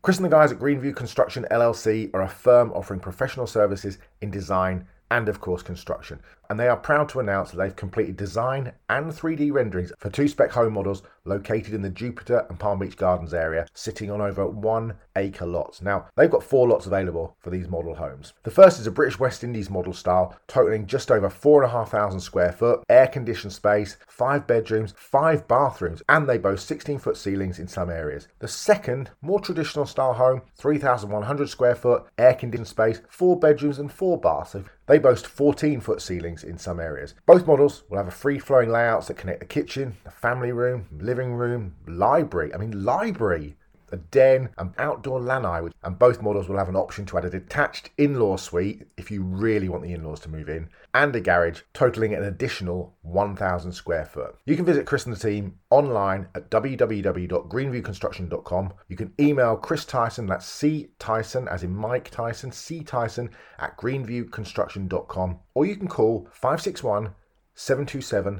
Chris and the guys at Greenview Construction LLC are a firm offering professional services in design and, of course, construction. And they are proud to announce that they've completed design and 3D renderings for 2 spec home models located in the Jupiter and Palm Beach Gardens area, sitting on over 1 acre lots. Now, they've got 4 lots available for these model homes. The first is a British West Indies model style, totaling just over 4,500 square foot, air-conditioned space, 5 bedrooms, 5 bathrooms, and they boast 16-foot ceilings in some areas. The second, more traditional style home, 3,100 square foot, air-conditioned space, 4 bedrooms and 4 baths. So they boast 14-foot ceilings in some areas. Both models will have a free-flowing layouts that connect the kitchen, the family room, living room, library, a den, and outdoor lanai, and both models will have an option to add a detached in-law suite if you really want the in-laws to move in, and a garage totaling an additional 1,000 square foot. You can visit Chris and the team online at www.greenviewconstruction.com. You can email Chris Tyson, that's C Tyson as in Mike Tyson, C Tyson at greenviewconstruction.com, or you can call 561 727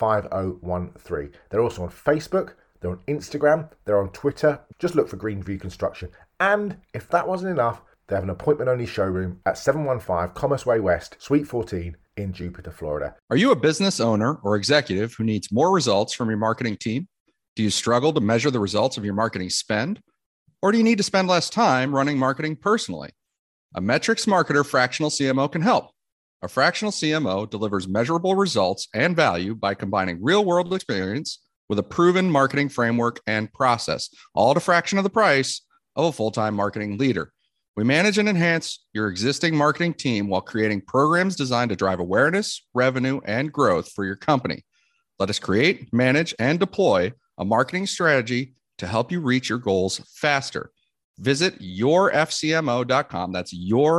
5013. They're also on Facebook, they're on Instagram, they're on Twitter. Just look for Greenview Construction. And if that wasn't enough, they have an appointment-only showroom at 715 Commerce Way West, Suite 14 in Jupiter, Florida. Are you a business owner or executive who needs more results from your marketing team? Do you struggle to measure the results of your marketing spend? Or do you need to spend less time running marketing personally? A metrics marketer fractional CMO can help. A fractional CMO delivers measurable results and value by combining real-world experience with a proven marketing framework and process, all at a fraction of the price of a full-time marketing leader. We manage and enhance your existing marketing team while creating programs designed to drive awareness, revenue, and growth for your company. Let us create, manage, and deploy a marketing strategy to help you reach your goals faster. Visit yourfcmo.com. That's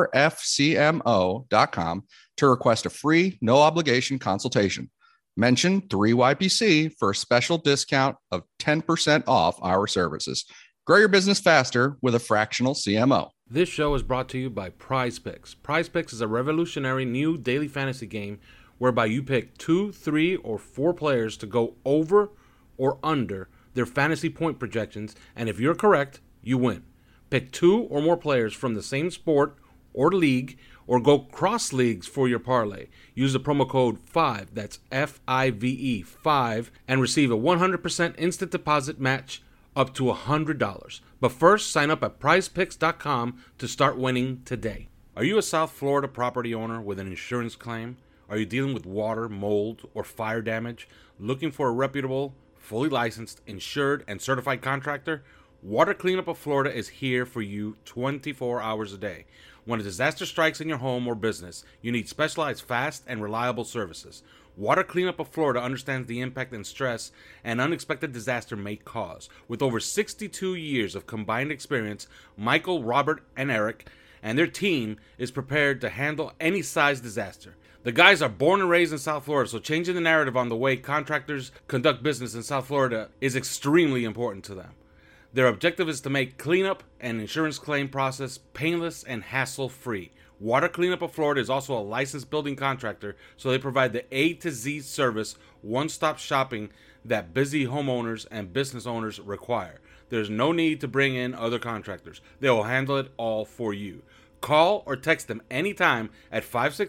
yourfcmo.com to request a free, no obligation consultation. Mention 3YPC for a special discount of 10% off our services. Grow your business faster with a fractional CMO. This show is brought to you by Prize Picks. Prize Picks is a revolutionary new daily fantasy game whereby you pick 2, 3, or 4 players to go over or under their fantasy point projections, and if you're correct, you win. Pick 2 or more players from the same sport or league, or go cross leagues for your parlay. Use the promo code 5, that's FIVE, 5, and receive a 100% instant deposit match up to $100. But first, sign up at prizepicks.com to start winning today. Are you a South Florida property owner with an insurance claim? Are you dealing with water, mold, or fire damage? Looking for a reputable, fully licensed, insured, and certified contractor? Water Cleanup of Florida is here for you 24 hours a day. When a disaster strikes in your home or business, you need specialized, fast, and reliable services. Water Cleanup of Florida understands the impact and stress an unexpected disaster may cause. With over 62 years of combined experience, Michael, Robert, and Eric and their team is prepared to handle any size disaster. The guys are born and raised in South Florida, so changing the narrative on the way contractors conduct business in South Florida is extremely important to them. Their objective is to make cleanup and insurance claim process painless and hassle-free. Water Cleanup of Florida is also a licensed building contractor, so they provide the A to Z service, one-stop shopping that busy homeowners and business owners require. There's no need to bring in other contractors. They will handle it all for you. Call or text them anytime at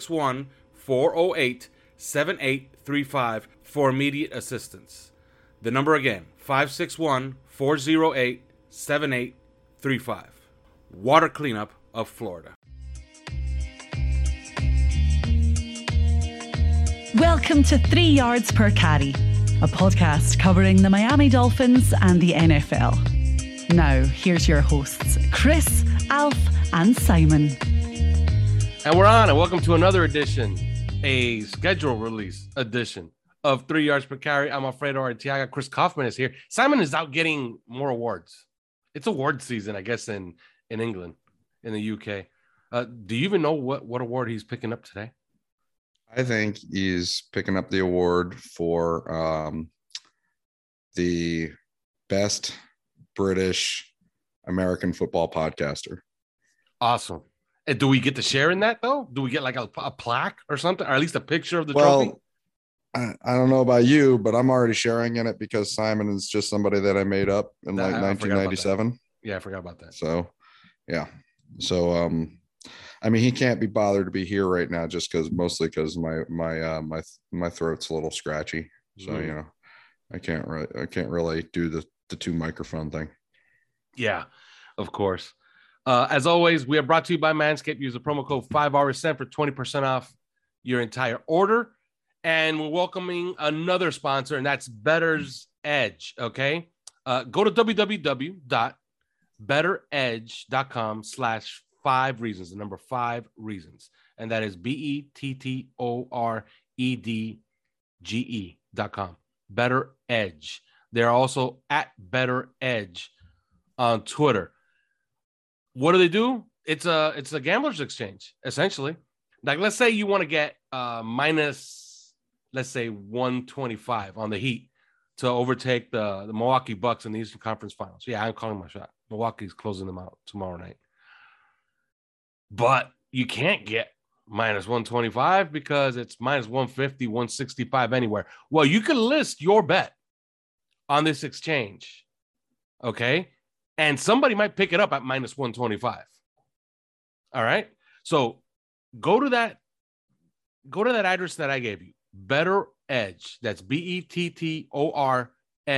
561-408-7835 for immediate assistance. The number again, 561-408-7835. Water Cleanup of Florida. Welcome to 3 Yards Per Carry, a podcast covering the Miami Dolphins and the NFL. Now, here's your hosts, Chris, Alf, and Simon. And we're on, and welcome to another edition, a schedule release edition of 3 Yards Per Carry. I'm Alfredo Artiaga. Chris Kaufman is here. Simon is out getting more awards. It's award season, I guess, in England, in the UK. Do you even know what award he's picking up today? I think he's picking up the award for the best British American football podcaster. Awesome. And do we get to share in that, though? Do we get like a plaque or something, or at least a picture of the trophy? I don't know about you, but I'm already sharing in it because Simon is just somebody that I made up in 1997. Yeah, I forgot about that. So, yeah. So, I mean, he can't be bothered to be here right now, just mostly because my throat's a little scratchy. So you know, I can't really do the two microphone thing. Yeah, of course. As always, we are brought to you by Manscaped. Use the promo code 5RSN for 20% off your entire order. And we're welcoming another sponsor, and that's Bettor's Edge. Okay. Go to www.bettoredge.com/5reasons, the number 5 reasons. And that is BETTOREDGE.com. Bettor Edge. They're also at Bettor Edge on Twitter. What do? It's a gambler's exchange, essentially. Like, let's say you want to get minus, let's say 125 on the Heat to overtake the Milwaukee Bucks in the Eastern Conference Finals. Yeah, I'm calling my shot. Milwaukee's closing them out tomorrow night. But you can't get minus 125 because it's minus 150, 165 anywhere. Well, you can list your bet on this exchange, okay? And somebody might pick it up at minus 125. All right? So go to that address that I gave you, Bettor Edge. That's BETTOR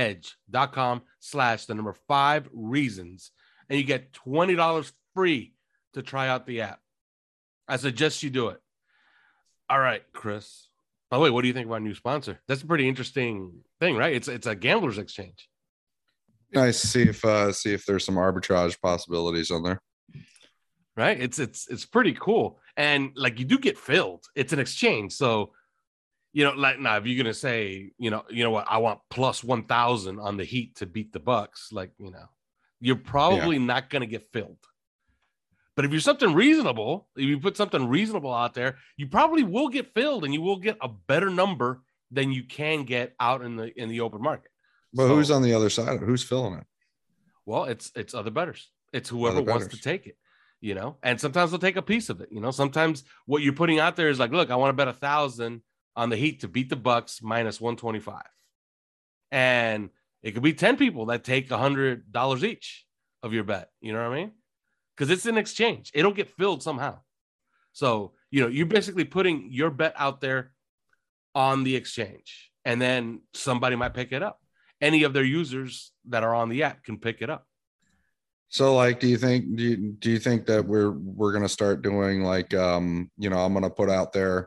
edge.com/5 reasons. And you get $20 free to try out the app. I suggest you do it. All right, Chris. By the way, what do you think about a new sponsor? That's a pretty interesting thing, right? It's a gambler's exchange. Nice. See if there's some arbitrage possibilities on there. Right. It's pretty cool. And like, you do get filled. It's an exchange. So, you know, like, now if you're going to say, you know what, I want plus 1,000 on the Heat to beat the Bucks, like, you know, you're probably not going to get filled. But if you're something reasonable, if you put something reasonable out there, you probably will get filled, and you will get a better number than you can get out in the open market. But who's on the other side? Who's filling it? Well, it's other bettors. It's whoever wants to take it, you know, and sometimes they'll take a piece of it. You know, sometimes what you're putting out there is like, look, I want to bet 1,000 on the Heat to beat the Bucks minus 125. And it could be 10 people that take $100 each of your bet. You know what I mean? Because it's an exchange. It'll get filled somehow. So, you know, you're basically putting your bet out there on the exchange, and then somebody might pick it up. Any of their users that are on the app can pick it up. So, like, do you think that we're going to start doing like, you know, I'm going to put out there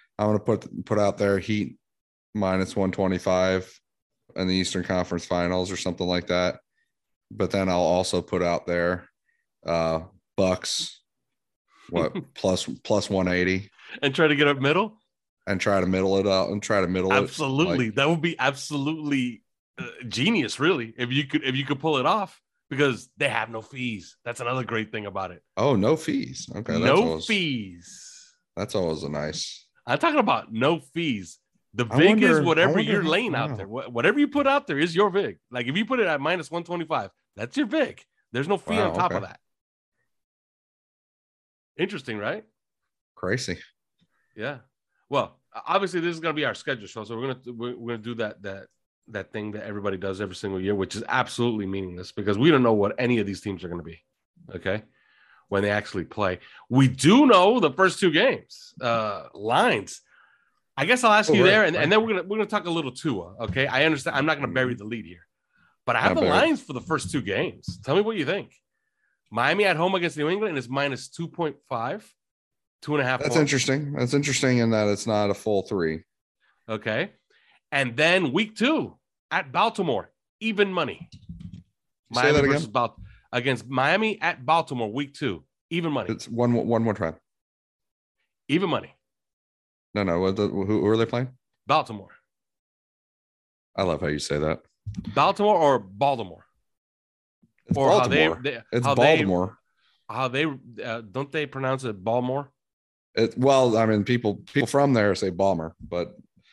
Heat minus 125 in the Eastern Conference Finals or something like that. But then I'll also put out there Bucks plus 180 and try to get up middle and try to middle it out and try to middle absolutely. Like, that would be absolutely genius, really, if you could pull it off, because they have no fees. That's another great thing about it. Oh, no fees. Okay, fees. That's always a nice. I'm talking about no fees. The VIG is whatever you're laying out there. Whatever you put out there is your VIG. Like, if you put it at minus 125, that's your VIG. There's no fee on top of that. Interesting, right? Crazy. Yeah. Well, obviously this is going to be our schedule show, so we're gonna do that thing that everybody does every single year, which is absolutely meaningless because we don't know what any of these teams are going to be. Okay, when they actually play, we do know the first 2 games lines. I guess I'll ask you there, and then we're gonna talk a little Tua. Okay, I understand. I'm not going to bury the lead here, but I have the lines for the first 2 games. Tell me what you think. Miami at home against New England is minus 2.5, 2.5. That's interesting. That's interesting in that it's not a full 3. Okay. And then week 2 at Baltimore, even money. Say that again? Against Miami at Baltimore, week 2, even money. It's one more time. Even money. No. Who are they playing? Baltimore. I love how you say that. Baltimore or Baltimore? It's or Baltimore. It's Baltimore. How they don't they pronounce it Baltimore? Well, I mean, people from there say Balmer, but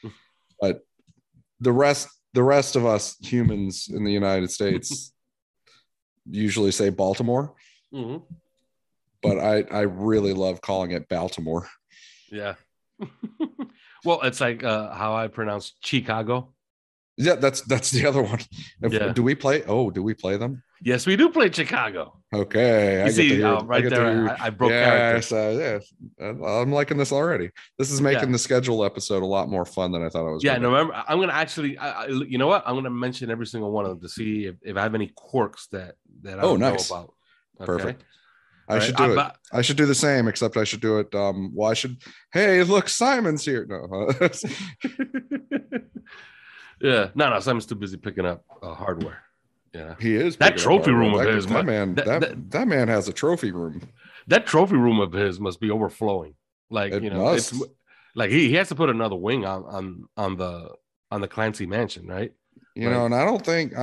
the rest of us humans in the United States usually say Baltimore. Mm-hmm. But I really love calling it Baltimore. Yeah. Well, it's like how I pronounce Chicago. Yeah, that's the other one. Yeah. Do we play them? Yes, we do play Chicago. Okay, You I get to see, hear. right I get there, to hear. I broke character. Yes, I'm liking this already. This is making the schedule episode a lot more fun than I thought it was. Yeah, November. I'm gonna actually, you know what? I'm gonna mention every single one of them to see if I have any quirks that I don't know about. Okay? Perfect. I All should right, do it. I should do the same, except I should do it. Well, I should. Hey, look, Simon's here. No. Yeah, no, Simon's too busy picking up hardware. Yeah, he is. That trophy room of his. That man has a trophy room. That trophy room of his must be overflowing. Like it's like he has to put another wing on the Clancy mansion, right? You know, and I don't think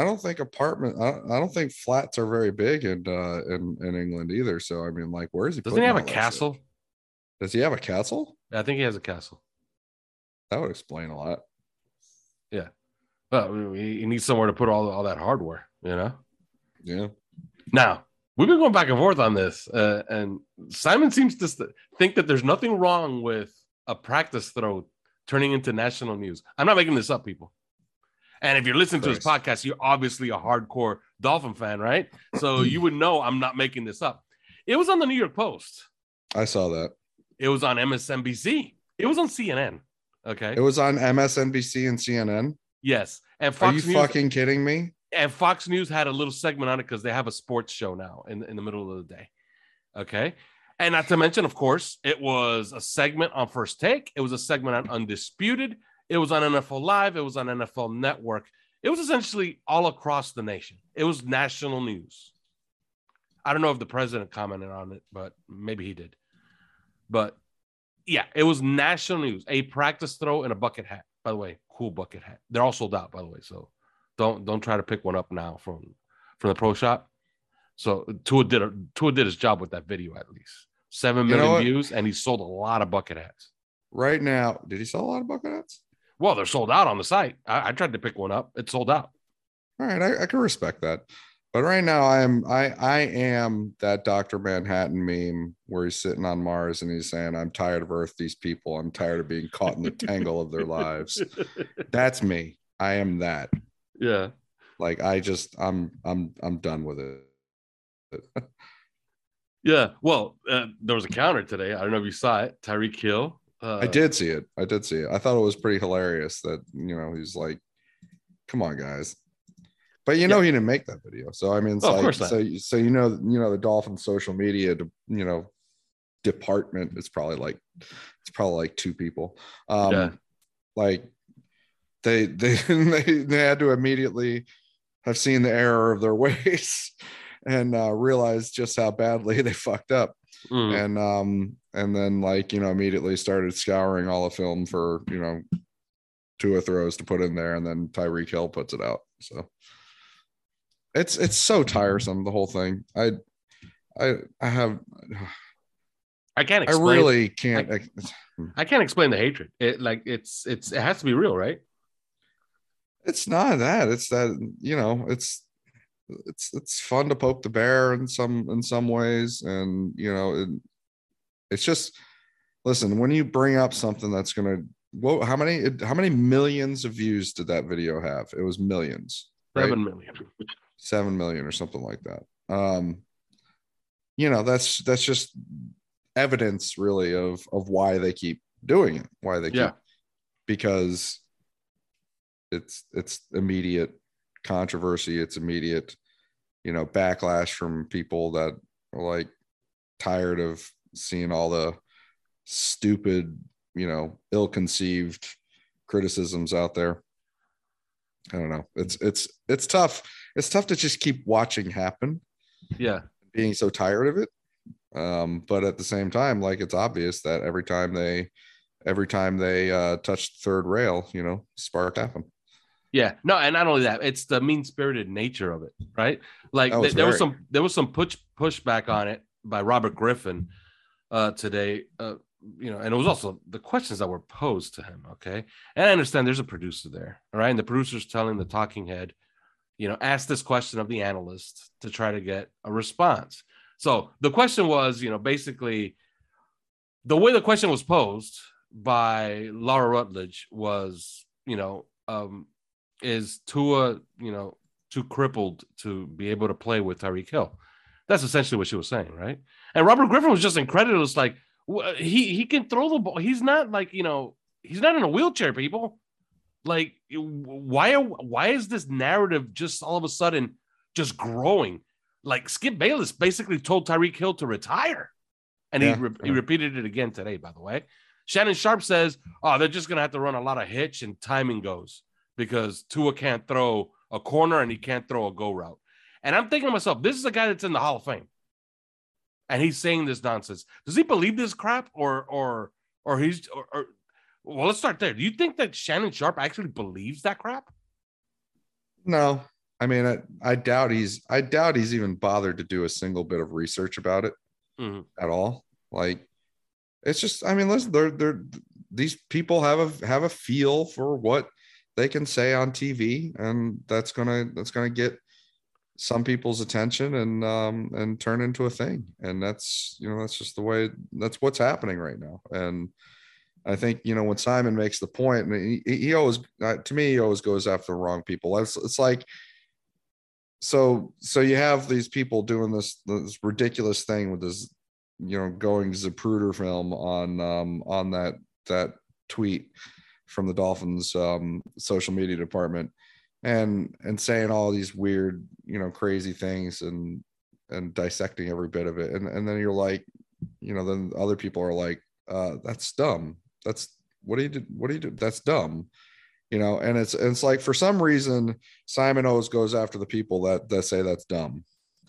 flats are very big in England either. So I mean, like, where is he? Doesn't he have a castle? Does he have a castle? I think he has a castle. That would explain a lot. Yeah. Well, he needs somewhere to put all that hardware, you know? Yeah. Now, we've been going back and forth on this, and Simon seems to think that there's nothing wrong with a practice throw turning into national news. I'm not making this up, people. And if you're listening to this podcast, you're obviously a hardcore Dolphin fan, right? So you would know I'm not making this up. It was on the New York Post. I saw that. It was on MSNBC. It was on CNN. Okay. It was on MSNBC and CNN. Yes. And Fox Are you fucking kidding me? And Fox News had a little segment on it because they have a sports show now in the middle of the day. Okay. And not to mention, of course, it was a segment on First Take. It was a segment on Undisputed. It was on NFL Live. It was on NFL Network. It was essentially all across the nation. It was national news. I don't know if the president commented on it, but maybe he did. But yeah, it was national news. A practice throw and a bucket hat. By the way, cool bucket hat. They're all sold out, by the way. So don't try to pick one up now from the pro shop. So Tua did his job with that video at least. 7 million views, and he sold a lot of bucket hats. Right now, did he sell a lot of bucket hats? Well, they're sold out on the site. I tried to pick one up. It's sold out. All right, I can respect that. But right now, I am that Dr. Manhattan meme where he's sitting on Mars and he's saying, "I'm tired of Earth. These people. I'm tired of being caught in the tangle of their lives." That's me. I am that. Yeah. Like I'm done with it. Yeah. Well, there was a counter today. I don't know if you saw it. Tyreek Hill. I did see it. I thought it was pretty hilarious that, he's like, come on, guys. But he didn't make that video. So I mean, it's of course not. So the Dolphins social media, department is probably like two people. Like they had to immediately have seen the error of their ways and realized just how badly they fucked up. And then immediately started scouring all the film for Tua throws to put in there, and then Tyreek Hill puts it out. So it's so tiresome, the whole thing. I can't explain. I really can't. I can't explain the hatred. It has to be real, right? It's not that. It's that it's fun to poke the bear in some ways, and it's just, listen, when you bring up something that's gonna, how many millions of views did that video have? It was millions. 7 million. 7 million or something like that. That's just evidence really of why they keep doing it. Because it's immediate controversy. It's immediate, backlash from people that are like tired of seeing all the stupid, ill-conceived criticisms out there. I don't know. It's tough. It's tough to just keep watching happen. Yeah. Being so tired of it. But at the same time, like, it's obvious that every time they touch the third rail, spark happen. Yeah, no, and not only that, it's the mean-spirited nature of it, right? Like there was some pushback on it by Robert Griffin today, and it was also the questions that were posed to him. Okay, and I understand there's a producer there, all right, and the producer's telling the talking head, ask this question of the analyst to try to get a response. So the question was, basically, the way the question was posed by Laura Rutledge was, is Tua, too crippled to be able to play with Tyreek Hill. That's essentially what she was saying, right? And Robert Griffin was just incredulous. Like, he can throw the ball. He's not like, he's not in a wheelchair, people. Like, why is this narrative just all of a sudden just growing? Like, Skip Bayless basically told Tyreek Hill to retire. And he repeated it again today, by the way. Shannon Sharp says, they're just going to have to run a lot of hitch and timing goes because Tua can't throw a corner and he can't throw a go route. And I'm thinking to myself, this is a guy that's in the Hall of Fame. And he's saying this nonsense. Does he believe this crap or well, let's start there. Do you think that Shannon Sharp actually believes that crap? No. I mean, I doubt he's even bothered to do a single bit of research about it at all. Like, it's just, I mean, listen, these people have a feel for what they can say on TV, and that's gonna get some people's attention and turn into a thing. And that's just the way, that's what's happening right now. And I think, when Simon makes the point, and he always, to me, he always goes after the wrong people. It's like, so you have these people doing this ridiculous thing with this, going Zapruder film on that tweet from the Dolphins social media department, and saying all these weird, crazy things and dissecting every bit of it. And then you're like, then other people are like, that's dumb. That's what do you do? That's dumb. And it's like, for some reason, Simon always goes after the people that say that's dumb.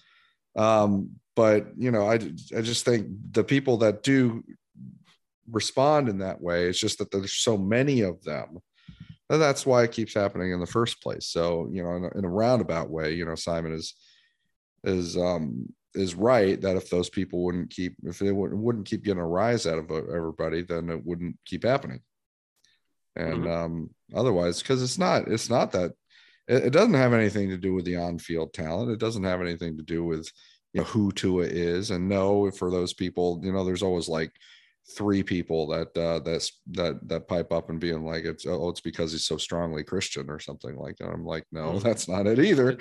But I just think the people that do respond in that way, it's just that there's so many of them, and that's why it keeps happening in the first place. So, in a roundabout way, Simon is right that if those people wouldn't keep getting a rise out of everybody, then it wouldn't keep happening. And otherwise, because it's not that it doesn't have anything to do with the on-field talent. It doesn't have anything to do with who Tua is. And no, for those people, there's always like 3 people that pipe up and being like, it's because he's so strongly Christian or something like that. I'm like, no, that's not it either.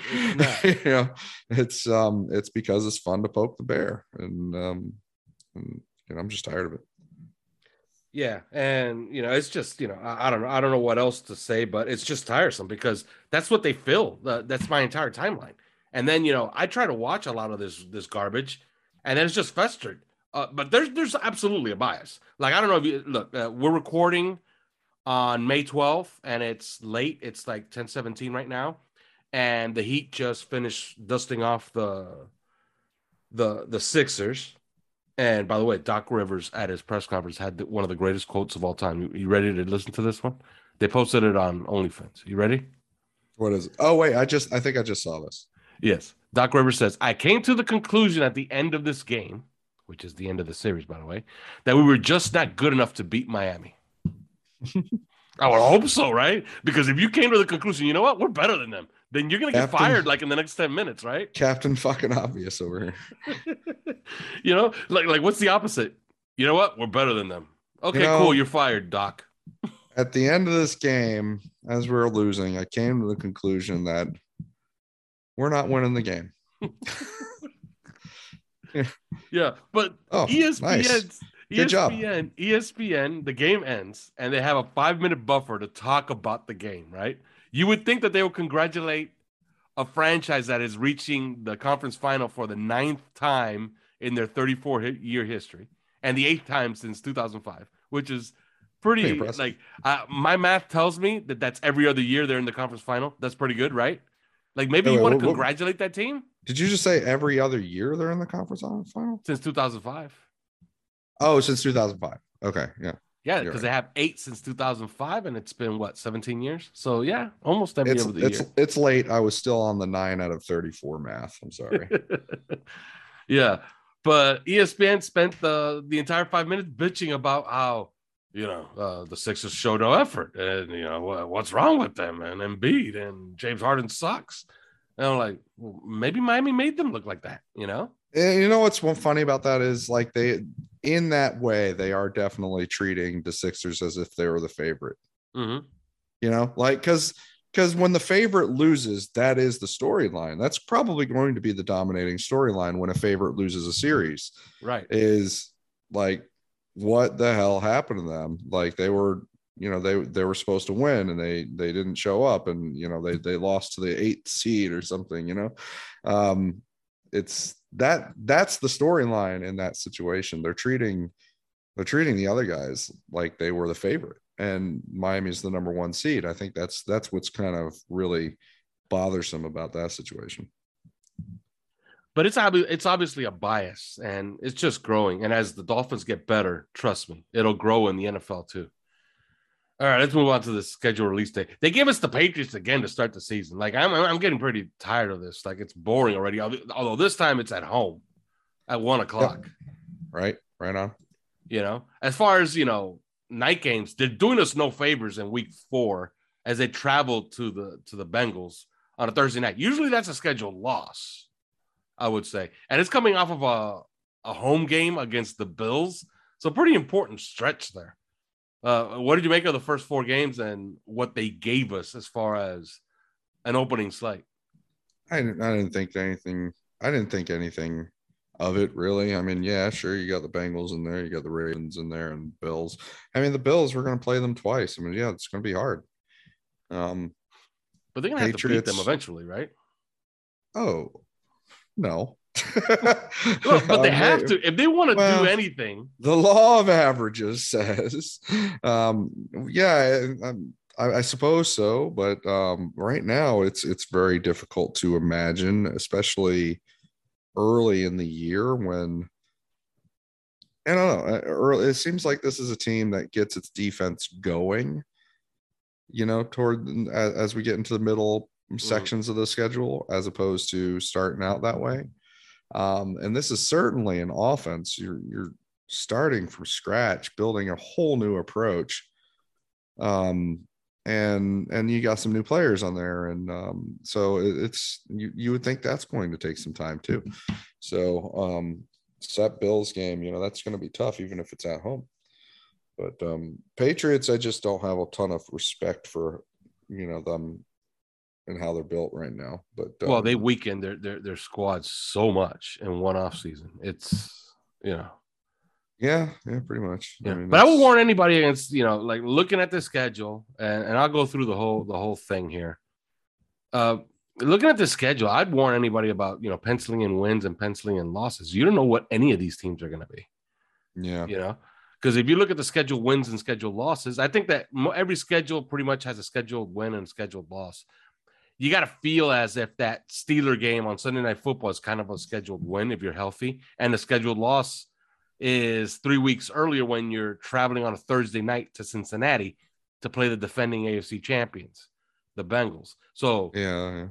It's because it's fun to poke the bear, and I'm just tired of it. Yeah, and it's just I don't know what else to say, but it's just tiresome because that's what they fill. That's my entire timeline, and then I try to watch a lot of this garbage, and then it's just festered. But there's absolutely a bias. Like, I don't know if you look. We're recording on May 12th, and it's late. It's like 10:17 right now, and the Heat just finished dusting off the Sixers. And by the way, Doc Rivers at his press conference had one of the greatest quotes of all time. You ready to listen to this one? They posted it on OnlyFans. You ready? What is it? Oh, wait. I think I just saw this. Yes. Doc Rivers says, I came to the conclusion at the end of this game, which is the end of the series, by the way, that we were just not good enough to beat Miami. I would hope so, right? Because if you came to the conclusion, you know what? We're better than them. Then you're going to get fired like in the next 10 minutes, right? Captain fucking obvious over here. Like what's the opposite? You know what? We're better than them. Okay, cool. You're fired, Doc. At the end of this game, as we were losing, I came to the conclusion that we're not winning the game. Yeah, but ESPN, nice. Good job. ESPN, the game ends, and they have a 5-minute buffer to talk about the game, right? You would think that they would congratulate a franchise that is reaching the conference final for the 9th time in their 34-year history, and the 8th time since 2005, which is pretty impressive. Like, my math tells me that that's every other year they're in the conference final. That's pretty good, right? Like, maybe you want to congratulate that team? Did you just say every other year they're in the conference final? Since 2005. Oh, since 2005. Okay, yeah. Yeah, because they have 8 since 2005, and it's been, 17 years? So, yeah, almost every other year. It's late. I was still on the 9 out of 34 math. I'm sorry. Yeah, but ESPN spent the entire 5 minutes bitching about how, the Sixers show no effort, and, what's wrong with them, and Embiid, and James Harden sucks. And I'm like, well, maybe Miami made them look like that, You know what's funny about that is, like, in that way, they are definitely treating the Sixers as if they were the favorite. Mm-hmm. Because because when the favorite loses, that is the storyline. That's probably going to be the dominating storyline when a favorite loses a series. Right. Is like, what the hell happened to them? Like they were, they were supposed to win and they didn't show up, and they lost to the 8th seed or something. It's that's the storyline in that situation. They're treating the other guys like they were the favorite, and Miami's the number 1 seed. I think that's what's kind of really bothersome about that situation. But it's obviously a bias, and it's just growing. And as the Dolphins get better, trust me, it'll grow in the NFL too. All right, let's move on to the schedule release day. They gave us the Patriots again to start the season. Like I'm getting pretty tired of this. Like it's boring already. Although this time it's at home at 1:00. Yep. Right on. As far as night games, they're doing us no favors in week 4 as they travel to the Bengals on a Thursday night. Usually that's a scheduled loss, I would say, and it's coming off of a home game against the Bills, so pretty important stretch there. What did you make of the first 4 games and what they gave us as far as an opening slate? I didn't think anything. I didn't think anything of it, really. I mean, yeah, sure, you got the Bengals in there, you got the Ravens in there, and Bills. I mean, the Bills, we're going to play them twice. I mean, yeah, it's going to be hard. But they're going to have to beat them eventually, right? Oh, no. Look, but they have to if they want to do anything. The law of averages says, I suppose so. But right now, it's very difficult to imagine, especially early in the year when, I don't know, early. It seems like this is a team that gets its defense going, toward as we get into the middle sections of the schedule, as opposed to starting out that way. And this is certainly an offense. You're starting from scratch, building a whole new approach. And you got some new players on there. And so it's, you would think that's going to take some time too. So that Bills game, that's going to be tough, even if it's at home. But Patriots, I just don't have a ton of respect for, them and how they're built right now. But they weakened their squad so much in one off season. It's yeah, pretty much. Yeah. But I would warn anybody against like looking at the schedule, and I'll go through the whole thing here. Looking at the schedule, I'd warn anybody about penciling in wins and penciling in losses. You don't know what any of these teams are going to be. Yeah, because if you look at the scheduled wins and scheduled losses, I think that every schedule pretty much has a scheduled win and scheduled loss. You got to feel as if that Steeler game on Sunday Night Football is kind of a scheduled win if you're healthy, and the scheduled loss is 3 weeks earlier when you're traveling on a Thursday night to Cincinnati to play the defending AFC champions, the Bengals. So yeah.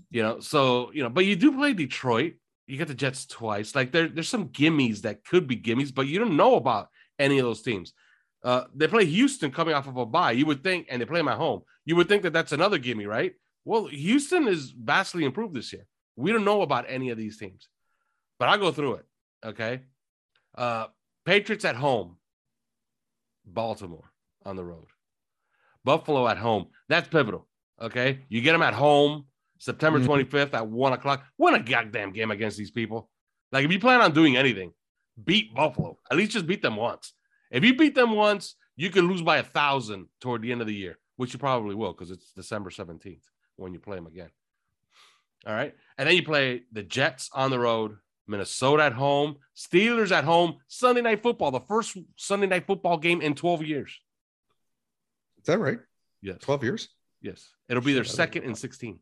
But you do play Detroit. You get the Jets twice. Like there's some gimmies that could be gimmies, but you don't know about any of those teams. They play Houston coming off of a bye. You would think, and they play them at home. You would think that that's another gimme, right? Well, Houston is vastly improved this year. We don't know about any of these teams, but I'll go through it. Okay. Patriots at home, Baltimore on the road, Buffalo at home. That's pivotal. Okay. You get them at home, September 25th at 1:00. Win a goddamn game against these people. Like if you plan on doing anything, beat Buffalo. At least just beat them once. If you beat them once, you can lose by 1,000 toward the end of the year, which you probably will because it's December 17th when you play them again. All right. And then you play the Jets on the road, Minnesota at home, Steelers at home, Sunday Night Football, the first Sunday Night Football game in 12 years. Is that right? Yes. 12 years? Yes. It'll be their second in 16.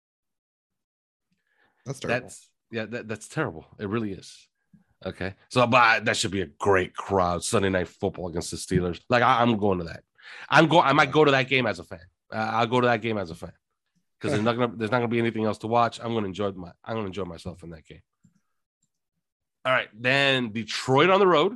That's terrible. That's terrible. It really is. Okay. So but that should be a great crowd. Sunday Night Football against the Steelers. Like I'm going to that. I might go to that game as a fan. I'll go to that game as a fan. Because there's not gonna be anything else to watch. I'm gonna enjoy myself in that game. All right, then Detroit on the road.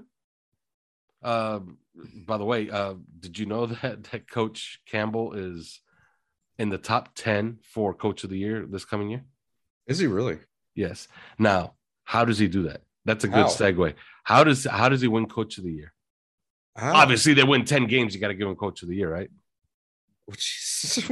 By the way, did you know that Coach Campbell is in the top 10 for Coach of the Year this coming year? Is he really? Yes. Now, how does he do that? That's a good segue. How does he win Coach of the Year? How? Obviously, they win 10 games. You got to give him Coach of the Year, right? Oh, Jesus.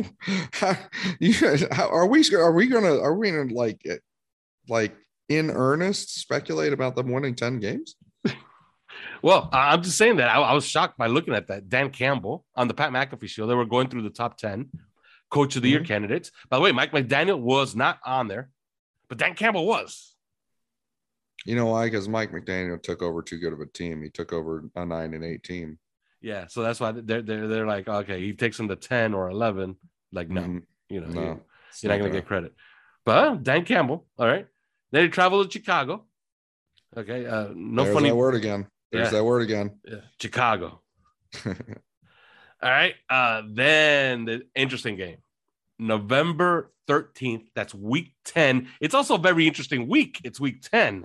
Are we gonna like in earnest speculate about them winning 10 games? Well, I'm just saying that I was shocked by looking at that. Dan Campbell on the Pat McAfee show, they were going through the top 10 Coach of the Year candidates. By the way, Mike McDaniel was not on there, but Dan Campbell was. You know why? Because Mike McDaniel took over too good of a team. He took over a 9-8 team. Yeah, so that's why they're like, okay, he takes them to 10 or 11. Like, no, No, you're not going to get credit. But Dan Campbell, all right. Then he traveled to Chicago. Okay, no There's funny that word again. That word again. Yeah, Chicago. All right. Then the interesting game, November 13th. That's week 10. It's also a very interesting week. It's week 10,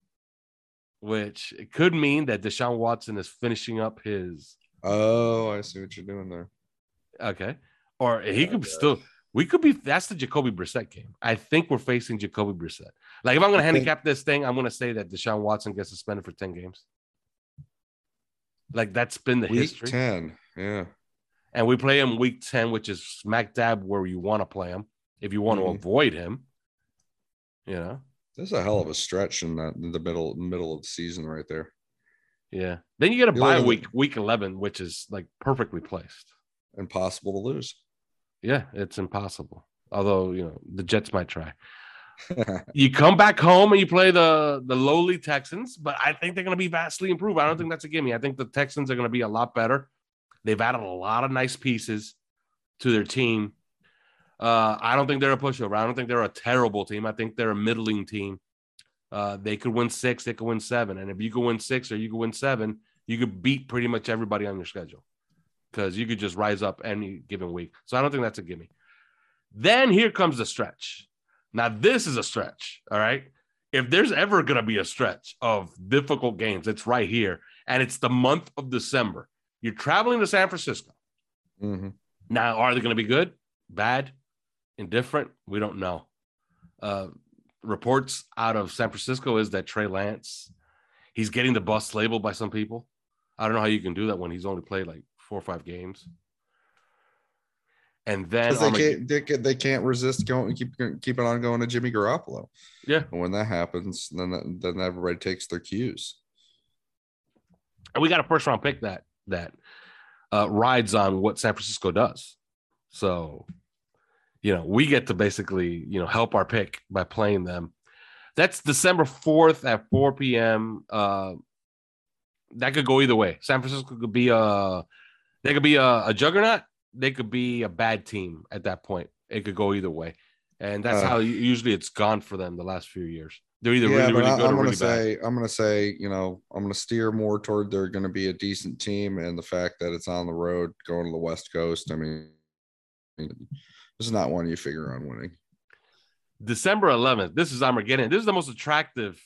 which it could mean that Deshaun Watson is finishing up his. Oh, I see what you're doing there. Okay. Or he could still. We could be. That's the Jacoby Brissett game. I think we're facing Jacoby Brissett. Like, if I'm going to handicap this thing, I'm going to say that Deshaun Watson gets suspended for 10 games. Like, that's been the week history. 10, yeah. And we play him week 10, which is smack dab where you want to play him. If you want to avoid him, you know. That's a hell of a stretch in the middle of the season right there. Yeah. Then you get a bye week 11, which is like perfectly placed. Impossible to lose. Yeah, it's impossible. Although, you know, the Jets might try. You come back home and you play the lowly Texans, but I think they're going to be vastly improved. I don't think that's a gimme. I think the Texans are going to be a lot better. They've added a lot of nice pieces to their team. I don't think they're a pushover. I don't think they're a terrible team. I think they're a middling team. They could win 6. They could win 7. And if you could win 6 or you could win 7, you could beat pretty much everybody on your schedule because you could just rise up any given week. So I don't think that's a gimme. Then here comes the stretch. Now, this is a stretch, all right? If there's ever going to be a stretch of difficult games, it's right here. And it's the month of December. You're traveling to San Francisco. Mm-hmm. Now, are they going to be good, bad, indifferent? We don't know. Reports out of San Francisco is that Trey Lance, he's getting the bust labeled by some people. I don't know how you can do that when he's only played like 4 or 5 games. And then they can't resist keep on going to Jimmy Garoppolo. Yeah. And when that happens, then everybody takes their cues. And we got a first round pick that rides on what San Francisco does. So, you know, we get to basically, you know, help our pick by playing them. That's December 4th at 4 p.m. That could go either way. San Francisco could be a juggernaut. They could be a bad team at that point. It could go either way. And that's how usually it's gone for them the last few years. They're either really good or really bad. I'm going to say, you know, I'm going to steer more toward they're going to be a decent team. And the fact that it's on the road going to the West Coast, I mean, this is not one you figure on winning. December 11th. This is Armageddon. This is the most attractive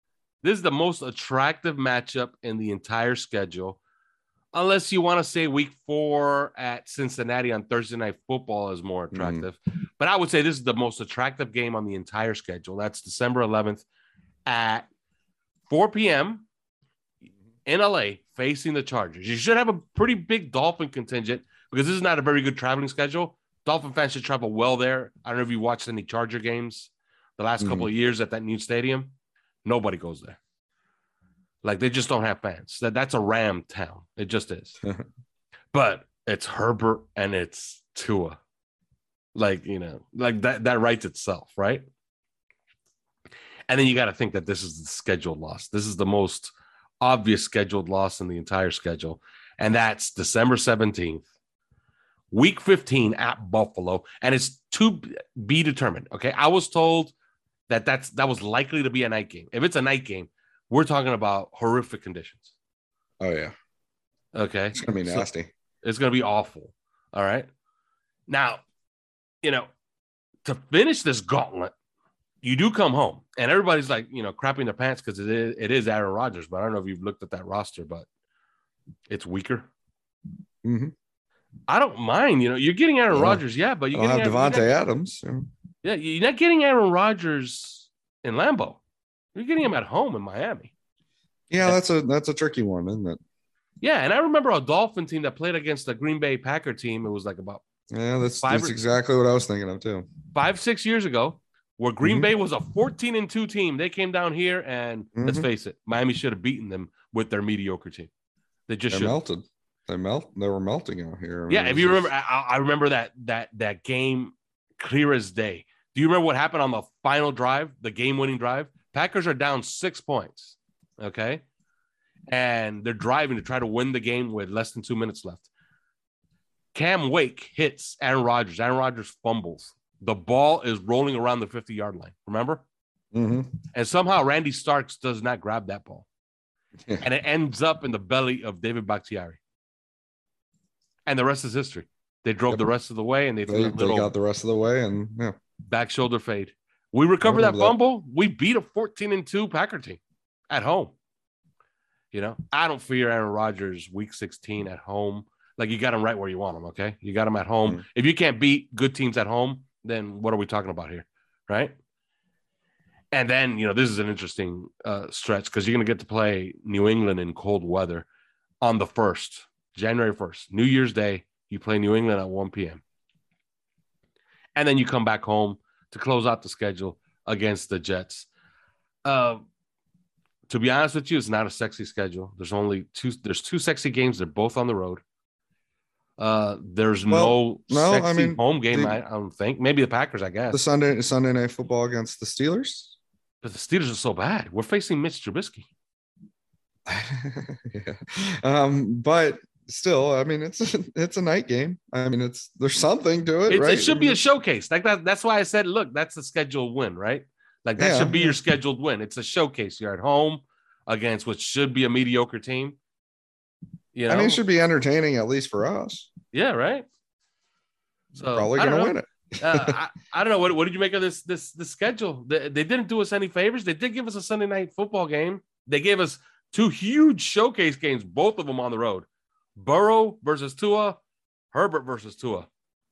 matchup in the entire schedule. Unless you want to say week 4 at Cincinnati on Thursday Night Football is more attractive. But I would say this is the most attractive game on the entire schedule. That's December 11th at 4 p.m. in LA facing the Chargers. You should have a pretty big Dolphin contingent because this is not a very good traveling schedule. Dolphin fans should travel well there. I don't know if you watched any Charger games the last couple of years at that new stadium. Nobody goes there. Like, they just don't have fans. That's a Ram town. It just is. But it's Herbert and it's Tua. Like, you know, like that writes itself, right? And then you got to think that this is the scheduled loss. This is the most obvious scheduled loss in the entire schedule. And that's December 17th, week 15 at Buffalo. And it's to be determined. Okay. I was told that was likely to be a night game. If it's a night game, we're talking about horrific conditions. Oh, yeah. Okay. It's going to be nasty. So it's going to be awful. All right. Now, you know, to finish this gauntlet, you do come home. And everybody's like, you know, crapping their pants because it is Aaron Rodgers. But I don't know if you've looked at that roster, but it's weaker. Mm-hmm. I don't mind. You know, you're getting Aaron Rodgers. Yeah, but you're getting Devontae Adams. Yeah, you're not getting Aaron Rodgers in Lambeau. You're getting him at home in Miami. Yeah, that's a tricky one, isn't it? Yeah, and I remember a Dolphin team that played against the Green Bay Packer team. It was like about Yeah, that's exactly what I was thinking of too. 5-6 years ago, where Green Bay was a 14-2 team. They came down here, and let's face it, Miami should have beaten them with their mediocre team. They melted. They were melting out here. Yeah, if you remember, I remember that game clear as day. Do you remember what happened on the final drive, the game-winning drive? Packers are down 6 points, okay? And they're driving to try to win the game with less than 2 minutes left. Cam Wake hits Aaron Rodgers. Aaron Rodgers fumbles. The ball is rolling around the 50-yard line, remember? And somehow Randy Starks does not grab that ball. And it ends up in the belly of David Bakhtiari. And the rest is history. They drove the rest of the way, and they got the rest of the way, and back shoulder fade. We recovered that fumble. We beat a 14-2 Packer team at home. You know, I don't fear Aaron Rodgers week 16 at home. Like, you got him right where you want him, okay? You got him at home. If you can't beat good teams at home, then what are we talking about here, right? And then, you know, this is an interesting stretch because you're going to get to play New England in cold weather on the 1st, January 1st, New Year's Day. You play New England at 1 p.m. And then you come back home to close out the schedule against the Jets. To be honest with you, it's not a sexy schedule. There's two sexy games. They're both on the road. There's no sexy home game, I don't think. Maybe the Packers, I guess. The Sunday night football against the Steelers. But the Steelers are so bad. We're facing Mitch Trubisky. But still, I mean, it's a night game. I mean, there's something to it, right? It should be a showcase. Like that. That's why I said, look, that's a scheduled win, right? Like that should be your scheduled win. It's a showcase. You're at home against what should be a mediocre team. You know? I mean, it should be entertaining, at least for us. Yeah, right. So probably going to win it. I don't know. What did you make of this schedule? They didn't do us any favors. They did give us a Sunday night football game. They gave us 2 huge showcase games, both of them on the road. Burrow versus Tua, Herbert versus Tua.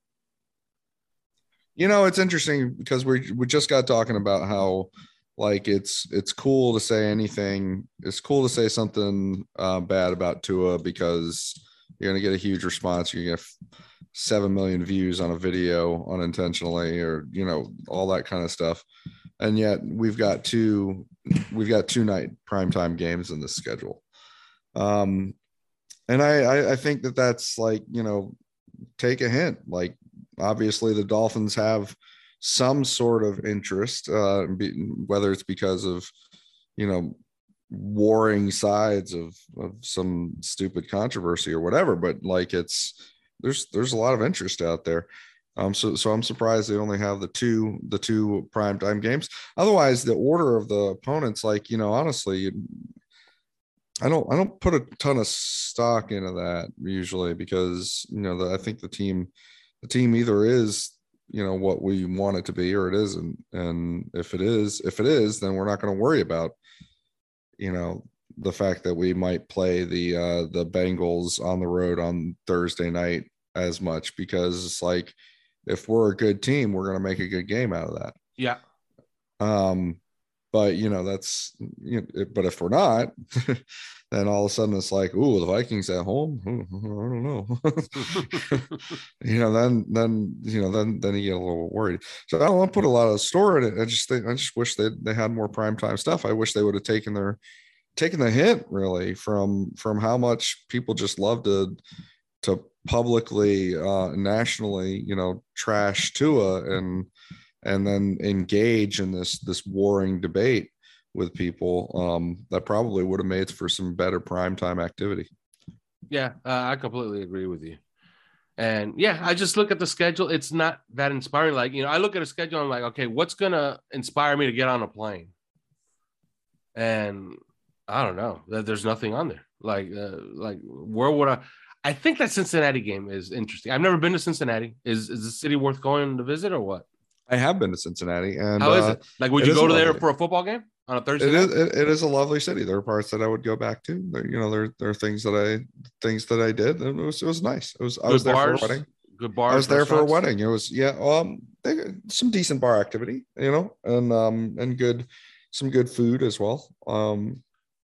You know, it's interesting because we just got talking about how, like, it's cool to say anything. It's cool to say something bad about Tua because you're going to get a huge response. You're going to get 7 million views on a video unintentionally, or, you know, all that kind of stuff. And yet we've got two night primetime games in the schedule. And I think that's like, you know, take a hint. Like, obviously the Dolphins have some sort of interest, whether it's because of, you know, warring sides of some stupid controversy or whatever, but like there's a lot of interest out there. So I'm surprised they only have the two primetime games. Otherwise, the order of the opponents, like, you know, honestly, I don't put a ton of stock into that usually because, you know, I think the team either is, you know, what we want it to be or it isn't. And if it is, then we're not going to worry about, you know, the fact that we might play the Bengals on the road on Thursday night as much, because it's like, if we're a good team, we're going to make a good game out of that. Yeah. But, you know, that's, you know, but if we're not, then all of a sudden it's like, ooh, the Vikings at home. I don't know. You know, then you get a little worried. So I don't want to put a lot of store in it. I just wish they had more primetime stuff. I wish they would have taken the hint really from how much people just love to publicly, nationally, you know, trash Tua and then engage in this warring debate with people. That probably would have made for some better primetime activity. Yeah, I completely agree with you. And yeah, I just look at the schedule. It's not that inspiring. Like, you know, I look at a schedule and I'm like, okay, what's going to inspire me to get on a plane? And I don't know. There's nothing on there. Like where would I think that Cincinnati game is interesting. I've never been to Cincinnati. Is the city worth going to visit or what? I have been to Cincinnati. And how is it? Like, would you go to there for a football game on a Thursday? It is a lovely city. There are parts that I would go back to. There are things that I did. It was nice. I was there for a wedding. Good bars. I was there for a wedding. It was some decent bar activity, you know, and some good food as well.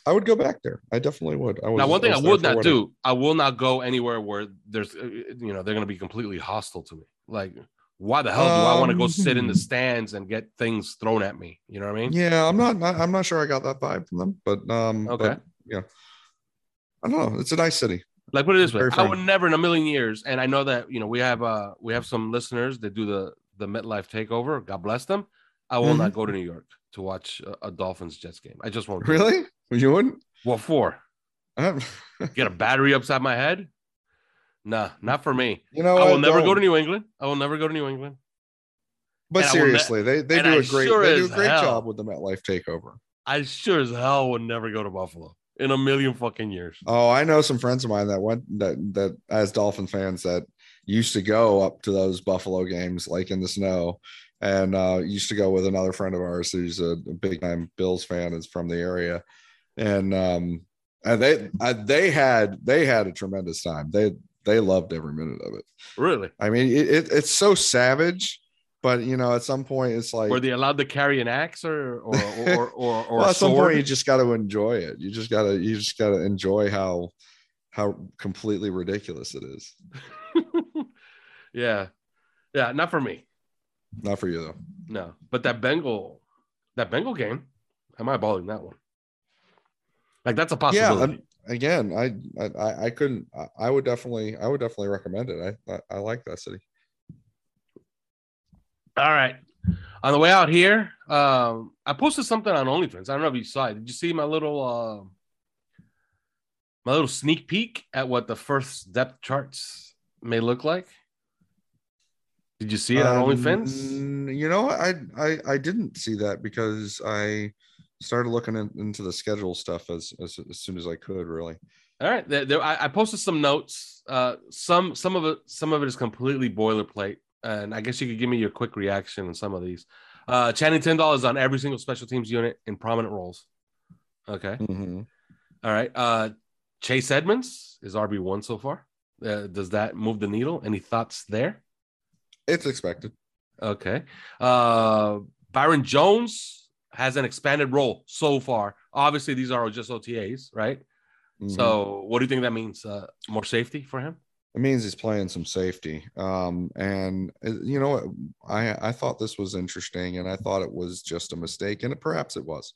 I would go back there. I definitely would. Now, one thing I was there would for not what do, I will not go anywhere where there's, they're going to be completely hostile to me. Like, why the hell do I want to go sit in the stands and get things thrown at me? You know what I mean? Yeah, I'm not sure I got that vibe from them, but Okay. but yeah, I don't know. It's a nice city. Like, put it this way, Very I would friendly. never in a million years, and I know that we have some listeners that do the MetLife takeover. God bless them. I will not go to New York to watch a Dolphins Jets game. I just won't. Really? You wouldn't? What for? Um, Get a battery upside my head? Nah, not for me. You know I will what? never go Don't. to New England. I will never go to New England. But and I will ne- seriously, they and do I a great sure they do a as great hell- job with the MetLife takeover. I sure as hell would never go to Buffalo in a million fucking years. Oh, I know some friends of mine that went that as Dolphin fans that used to go up to those Buffalo games like in the snow, and used to go with another friend of ours who's a big time Bills fan, is from the area, and they had a tremendous time. They loved every minute of it. Really? I mean, it's so savage, but at some point it's like, Were they allowed to carry an axe or well, a at some point sword? you just got to enjoy it. You just gotta enjoy how completely ridiculous it is. Yeah, not for me. Not for you though. No, but that Bengal game, I'm eyeballing that one. Like, that's a possibility. Yeah. Again, I couldn't. I would definitely recommend it. I like that city. All right. On the way out here, I posted something on OnlyFans. I don't know if you saw it. Did you see my little sneak peek at what the first depth charts may look like? Did you see it on OnlyFans? You know, I didn't see that because I started looking into the schedule stuff as soon as I could. Really. All right. I posted some notes. Some of it is completely boilerplate, and I guess you could give me your quick reaction on some of these. Channing Tindall is on every single special teams unit in prominent roles. Okay. Mm-hmm. All right. Chase Edmonds is RB1 so far. Does that move the needle? Any thoughts there? It's expected. Okay. Byron Jones has an expanded role so far. Obviously, these are just OTAs, right? Mm-hmm. So what do you think that means? More safety for him? It means he's playing some safety. And you know what? I thought this was interesting, and I thought it was just a mistake, and perhaps it was.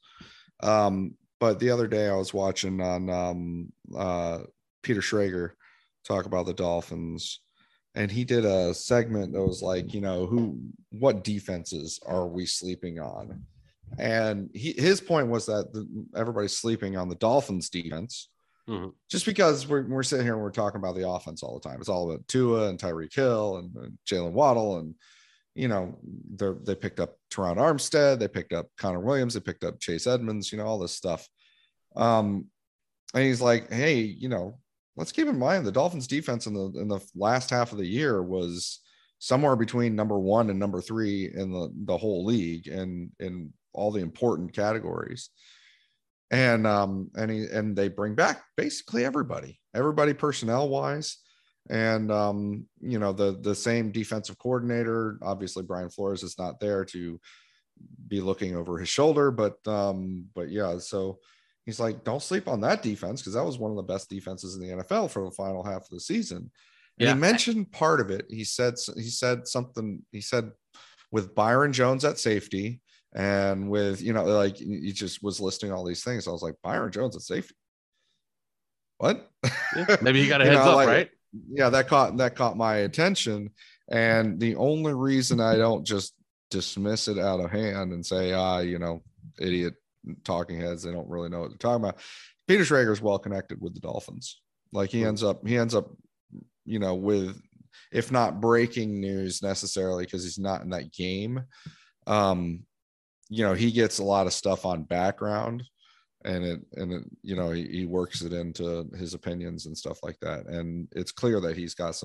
But the other day I was watching on Peter Schrager talk about the Dolphins, and he did a segment that was like, what defenses are we sleeping on? And his point was that everybody's sleeping on the Dolphins defense. Mm-hmm. Just because we're sitting here and we're talking about the offense all the time. It's all about Tua and Tyreek Hill and Jalen Waddle, and they picked up Teron Armstead, they picked up Connor Williams, they picked up Chase Edmonds, all this stuff. And he's like, hey, let's keep in mind the Dolphins defense in the last half of the year was somewhere between number 1 and number 3 in the whole league and in all the important categories. And they bring back basically everybody personnel wise. And, the same defensive coordinator, obviously Brian Flores is not there to be looking over his shoulder, but yeah, so he's like, don't sleep on that defense, because that was one of the best defenses in the NFL for the final half of the season. And he mentioned part of it. He said with Byron Jones at safety, and with, like, he just was listing all these things. I was like, Byron Jones at safety. What? Yeah, maybe he got a heads up, like, right? Yeah, that caught my attention. And the only reason I don't just dismiss it out of hand and say, idiot talking heads, they don't really know what they're talking about. Peter Schrager is well connected with the Dolphins. Like, he ends up, with, if not breaking news necessarily, because he's not in that game. He gets a lot of stuff on background, and he works it into his opinions and stuff like that. And it's clear that he's got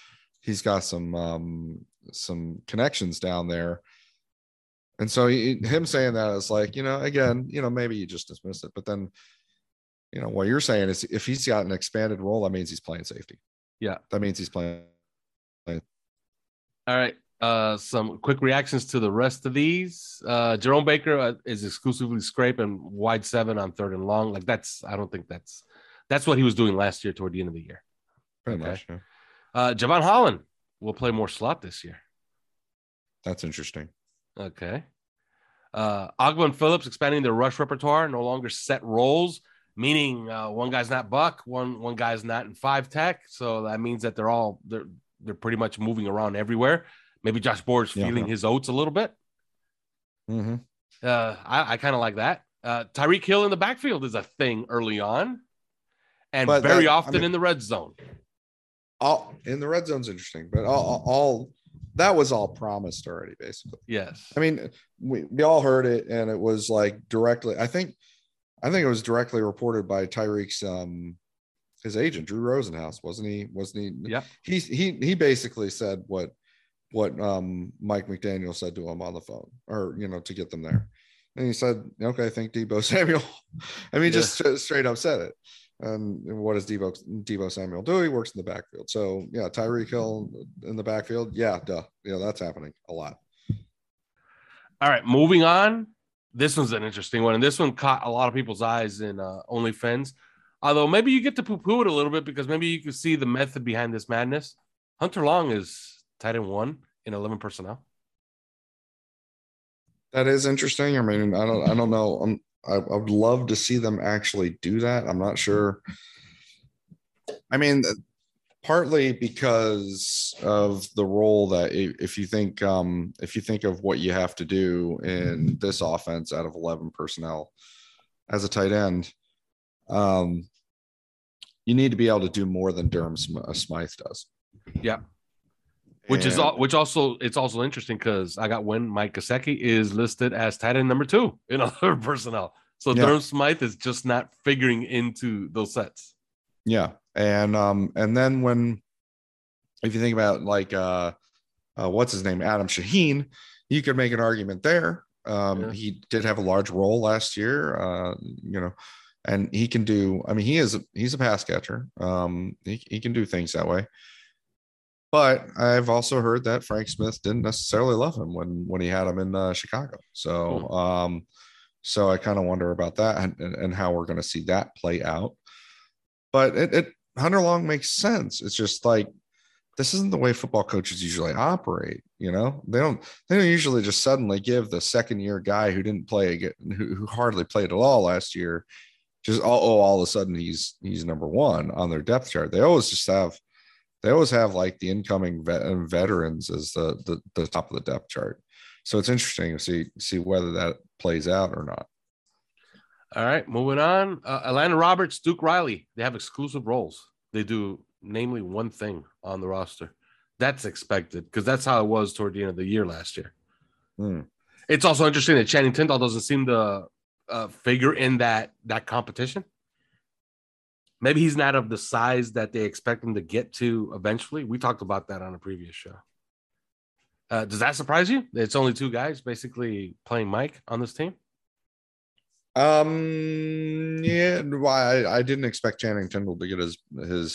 some connections down there. And so him saying that is like, again, maybe you just dismiss it, but then, what you're saying is if he's got an expanded role, that means he's playing safety. Yeah. That means he's playing. All right. Some quick reactions to the rest of these. Jerome Baker is exclusively scrape and wide 7 on 3rd and long. Like I don't think that's what he was doing last year toward the end of the year. Pretty much. Yeah. Javon Holland will play more slot this year. That's interesting. Okay. Ogba and Phillips expanding their rush repertoire, no longer set roles, meaning one guy's not Buck, one guy's not in 5-tech. So that means that they're pretty much moving around everywhere. Maybe Josh Board's feeling his oats a little bit. Mm-hmm. I kind of like that. Tyreek Hill in the backfield is a thing early on, and but very often in the red zone. All in the red zone's interesting, but all that was all promised already, basically. Yes. I mean, we all heard it, and it was like directly. I think it was directly reported by Tyreek's his agent, Drew Rosenhaus, wasn't he? Yeah. He basically said what Mike McDaniel said to him on the phone, or to get them there, and he said, "Okay, I think Deebo Samuel." I mean, just straight up said it. And what does Deebo Samuel do? He works in the backfield. So yeah, Tyreek Hill in the backfield. Yeah, duh. Yeah, that's happening a lot. All right, moving on. This one's an interesting one, and this one caught a lot of people's eyes in OnlyFans. Although maybe you get to poo-poo it a little bit because maybe you can see the method behind this madness. Hunter Long is tight end 1 in 11 personnel. That is interesting. I mean, I don't know. I would love to see them actually do that. I'm not sure. I mean, partly because of the role that if you think of what you have to do in this offense out of 11 personnel as a tight end, you need to be able to do more than Durham Smythe does. Yeah. It's also interesting because I got wind Mike Gesicki is listed as tight end number 2 in other personnel. So Durham Smythe is just not figuring into those sets. Yeah. And then if you think about like what's his name, Adam Shaheen, you could make an argument there. He did have a large role last year, and he can do. I mean, he's a pass catcher. He can do things that way. But I've also heard that Frank Smith didn't necessarily love him when he had him in Chicago. So so I kind of wonder about that and how we're going to see that play out. But Hunter Long makes sense. It's just like this isn't the way football coaches usually operate. They don't usually just suddenly give the second-year guy who didn't play, who hardly played at all last year, just all of a sudden he's number 1 on their depth chart. They always have like the incoming veterans as the top of the depth chart. So it's interesting to see whether that plays out or not. All right, moving on. Atlanta Roberts, Duke Riley, they have exclusive roles. They do namely one thing on the roster. That's expected because that's how it was toward the end of the year last year. It's also interesting that Channing Tindall doesn't seem to figure in that competition. Maybe he's not of the size that they expect him to get to eventually. We talked about that on a previous show. Does that surprise you? It's only 2 guys basically playing Mike on this team. Yeah. I didn't expect Channing Tindall to get his.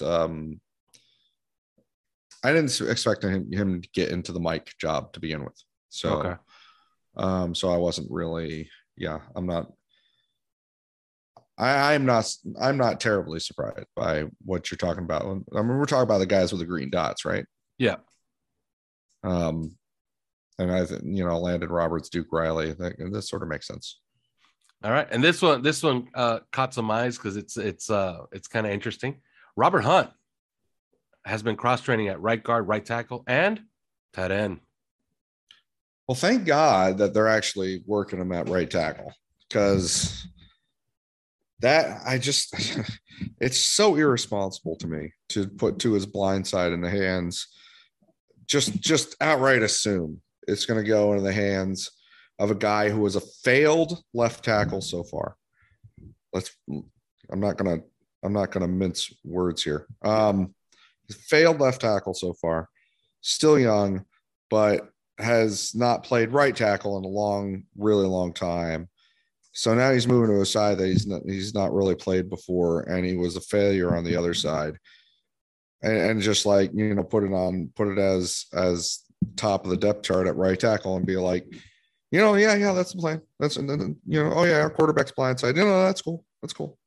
I didn't expect him to get into the Mike job to begin with. So, okay. So I wasn't really. Yeah, I'm not. I'm not terribly surprised by what you're talking about. I mean, we're talking about the guys with the green dots, right? Yeah. And I think, Landon Roberts, Duke Riley, this sort of makes sense. All right. And this one caught some eyes because it's kind of interesting. Robert Hunt has been cross-training at right guard, right tackle, and tight end. Well, thank God that they're actually working him at right tackle because it's so irresponsible to me to put to his blind side in the hands. Just outright assume it's going to go into the hands of a guy who was a failed left tackle so far. I'm not gonna mince words here. Failed left tackle so far, still young, but has not played right tackle in a really long time. So now he's moving to a side that he's not really played before, and he was a failure on the other side. And just like put it as top of the depth chart at right tackle and be like, yeah, that's the plan. That's, and then, oh yeah, our quarterback's blindside. That's cool. That's cool.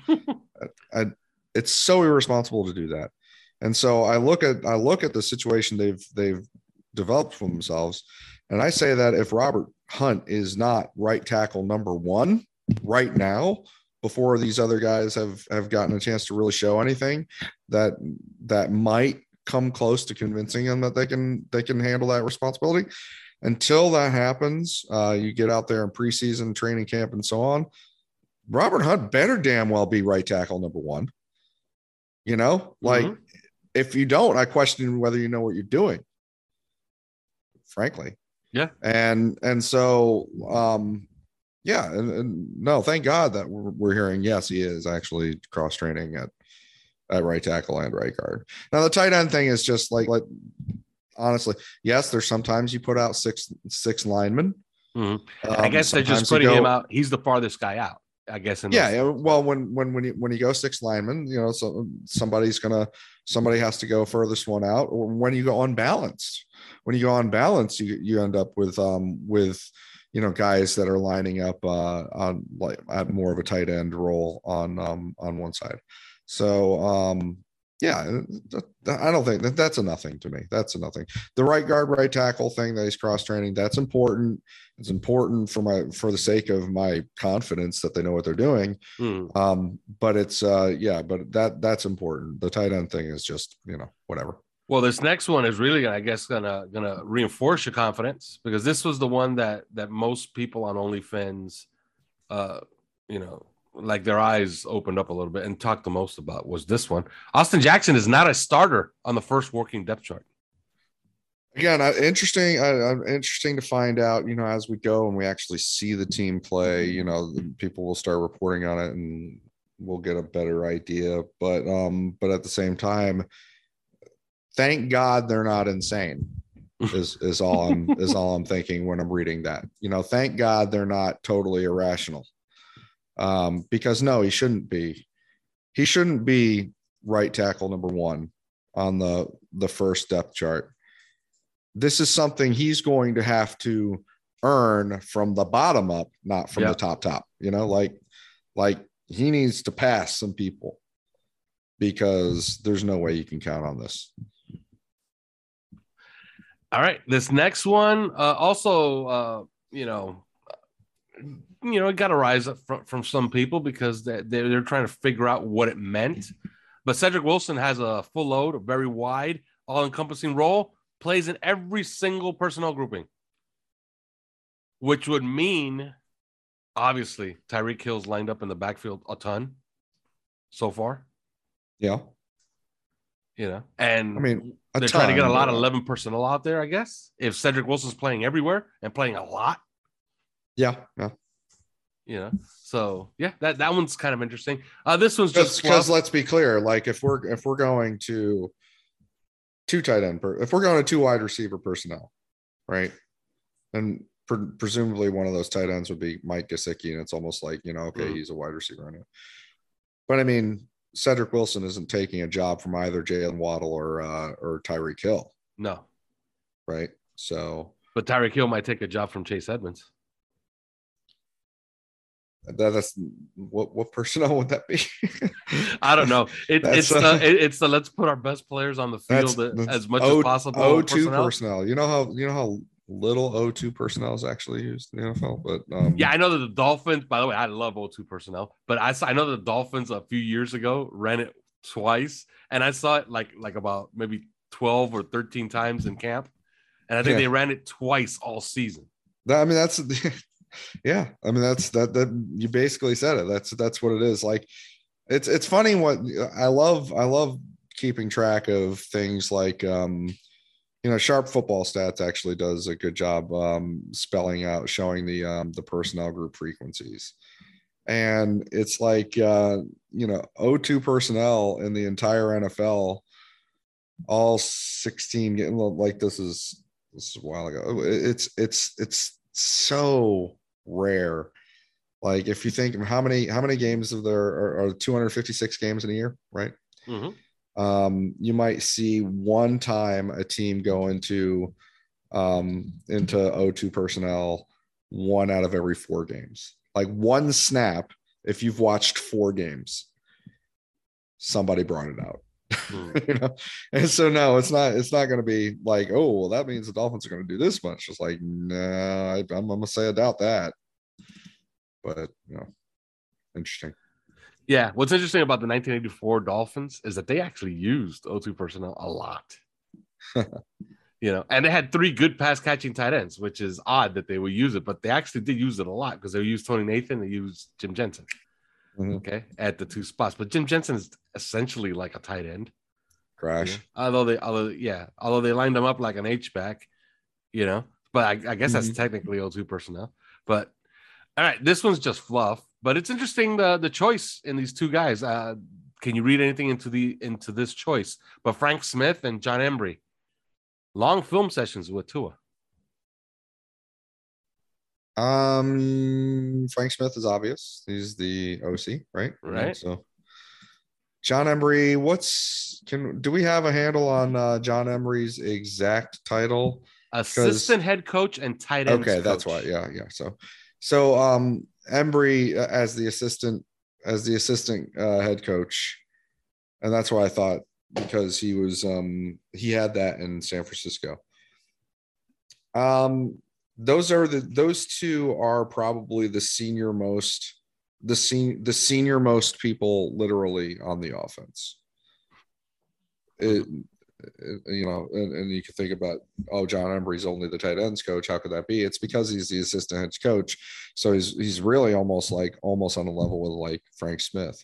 It's so irresponsible to do that. And so I look at the situation they've developed for themselves, and I say that if Robert Hunt is not right tackle number one right now, before these other guys have gotten a chance to really show anything that might come close to convincing them that they can handle that responsibility. Until that happens, you get out there in preseason training camp and so on, Robert Hunt better damn well be right tackle number one. If you don't, I question whether you know what you're doing, frankly. Yeah. And so, yeah. And no, thank God that we're hearing, yes, he is actually cross training at right tackle and right guard. Now the tight end thing is just like honestly, yes, there's sometimes you put out six linemen. Mm-hmm. I guess they're just putting him out. He's the farthest guy out, I guess. Well, when you go six linemen, so somebody has to go furthest one out. Or when you go unbalanced, you end up with guys that are lining up on like at more of a tight end role on one side. So yeah, I don't think that's a nothing to me. That's a nothing. The right guard, right tackle thing that he's cross training, that's important. It's important for the sake of my confidence that they know what they're doing. But it's but that's important. The tight end thing is just whatever. Well, this next one is really, I guess, gonna reinforce your confidence, because this was the one that most people on OnlyFans, like their eyes opened up a little bit and talked the most about, was this one. Austin Jackson is not a starter on the first working depth chart. Again, interesting to find out, as we go and we actually see the team play, people will start reporting on it and we'll get a better idea. But at the same time, thank God they're not insane is all I'm thinking when I'm reading that. Thank God they're not totally irrational. Because no, he shouldn't be. He shouldn't be right tackle number one on the first depth chart. This is something he's going to have to earn from the bottom up, not from the top. Like he needs to pass some people, because there's no way you can count on this. All right, this next one also, it got a rise up from some people because they're trying to figure out what it meant. But Cedric Wilson has a full load, a very wide, all-encompassing role, plays in every single personnel grouping, which would mean, obviously, Tyreek Hill's lined up in the backfield a ton so far. Yeah. And I mean, they're trying to get a lot of 11 personnel out there, I guess, if Cedric Wilson's playing everywhere and playing a lot. Yeah. So yeah, that one's kind of interesting. This one's just because let's be clear, like if we're going to two tight end, if we're going to two wide receiver personnel, right, and presumably one of those tight ends would be Mike Gesicki, and it's almost like he's a wide receiver right now. But I mean, Cedric Wilson isn't taking a job from either Jalen Waddle or Tyreek Hill. No, right. So, but Tyreek Hill might take a job from Chase Edmonds. That's what personnel would that be? I don't know. It's the let's put our best players on the field as much as possible. O2 personnel. You know how little O2 personnel is actually used in the NFL. But yeah, I know that the Dolphins. By the way, I love O2 personnel, but I know the Dolphins a few years ago ran it twice, and I saw it like about maybe 12 or 13 times in camp, and I think they ran it twice all season. That's. Yeah, I mean that you basically said it. That's what it is. Like it's funny what I love keeping track of things like Sharp Football Stats actually does a good job spelling out, showing the personnel group frequencies. And it's like O2 personnel in the entire NFL, all 16 getting like this is a while ago. It's so rare. Like if you think of how many games of there are 256 games in a year, right? Mm-hmm. You might see one time a team go into into O2 personnel 1 out of every 4 games. Like one snap, if you've watched 4 games, somebody brought it out. You know, and so no, it's not going to be like, oh, well, that means the Dolphins are going to do this much. It's like, no, I'm going to say I doubt that. But interesting. Yeah, what's interesting about the 1984 Dolphins is that they actually used O2 personnel a lot. And they had 3 good pass catching tight ends, which is odd that they would use it, but they actually did use it a lot because they used Tony Nathan, they used Jim Jensen. Okay, at the 2 spots, but Jim Jensen is essentially like a tight end. Crash. Although they lined him up like an H-back, but I guess that's technically O2 personnel. But all right, this one's just fluff, but it's interesting the choice in these 2 guys. Can you read anything into this choice? But Frank Smith and John Embry, long film sessions with Tua. Frank Smith is obvious. He's the OC, right? Right. So John Embry, do we have a handle on John Embry's exact title? Assistant head coach and tight end. Okay, that's why. Yeah. So Embry as the assistant head coach, and that's why I thought, because he was he had that in San Francisco. Those 2 are probably the senior most people literally on the offense. And you can think about, John Embry's only the tight ends coach. How could that be? It's because he's the assistant head coach. So he's really almost on a level with like Frank Smith.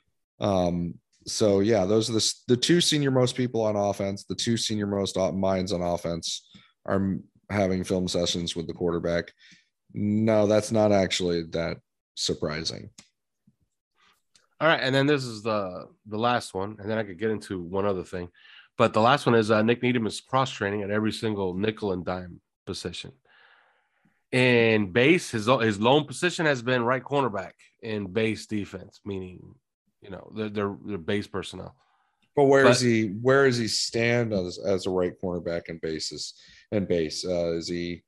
So yeah, those are the 2 senior most people on offense. The 2 senior most minds on offense are having film sessions with the quarterback. No, that's not actually that surprising. All right, and then this is the last one, and then I could get into one other thing. But the last one is Nick Needham is cross-training at every single nickel and dime position. In base, his lone position has been right cornerback in base defense, meaning, they're base personnel. But where does he stand as a right cornerback in base? Is he,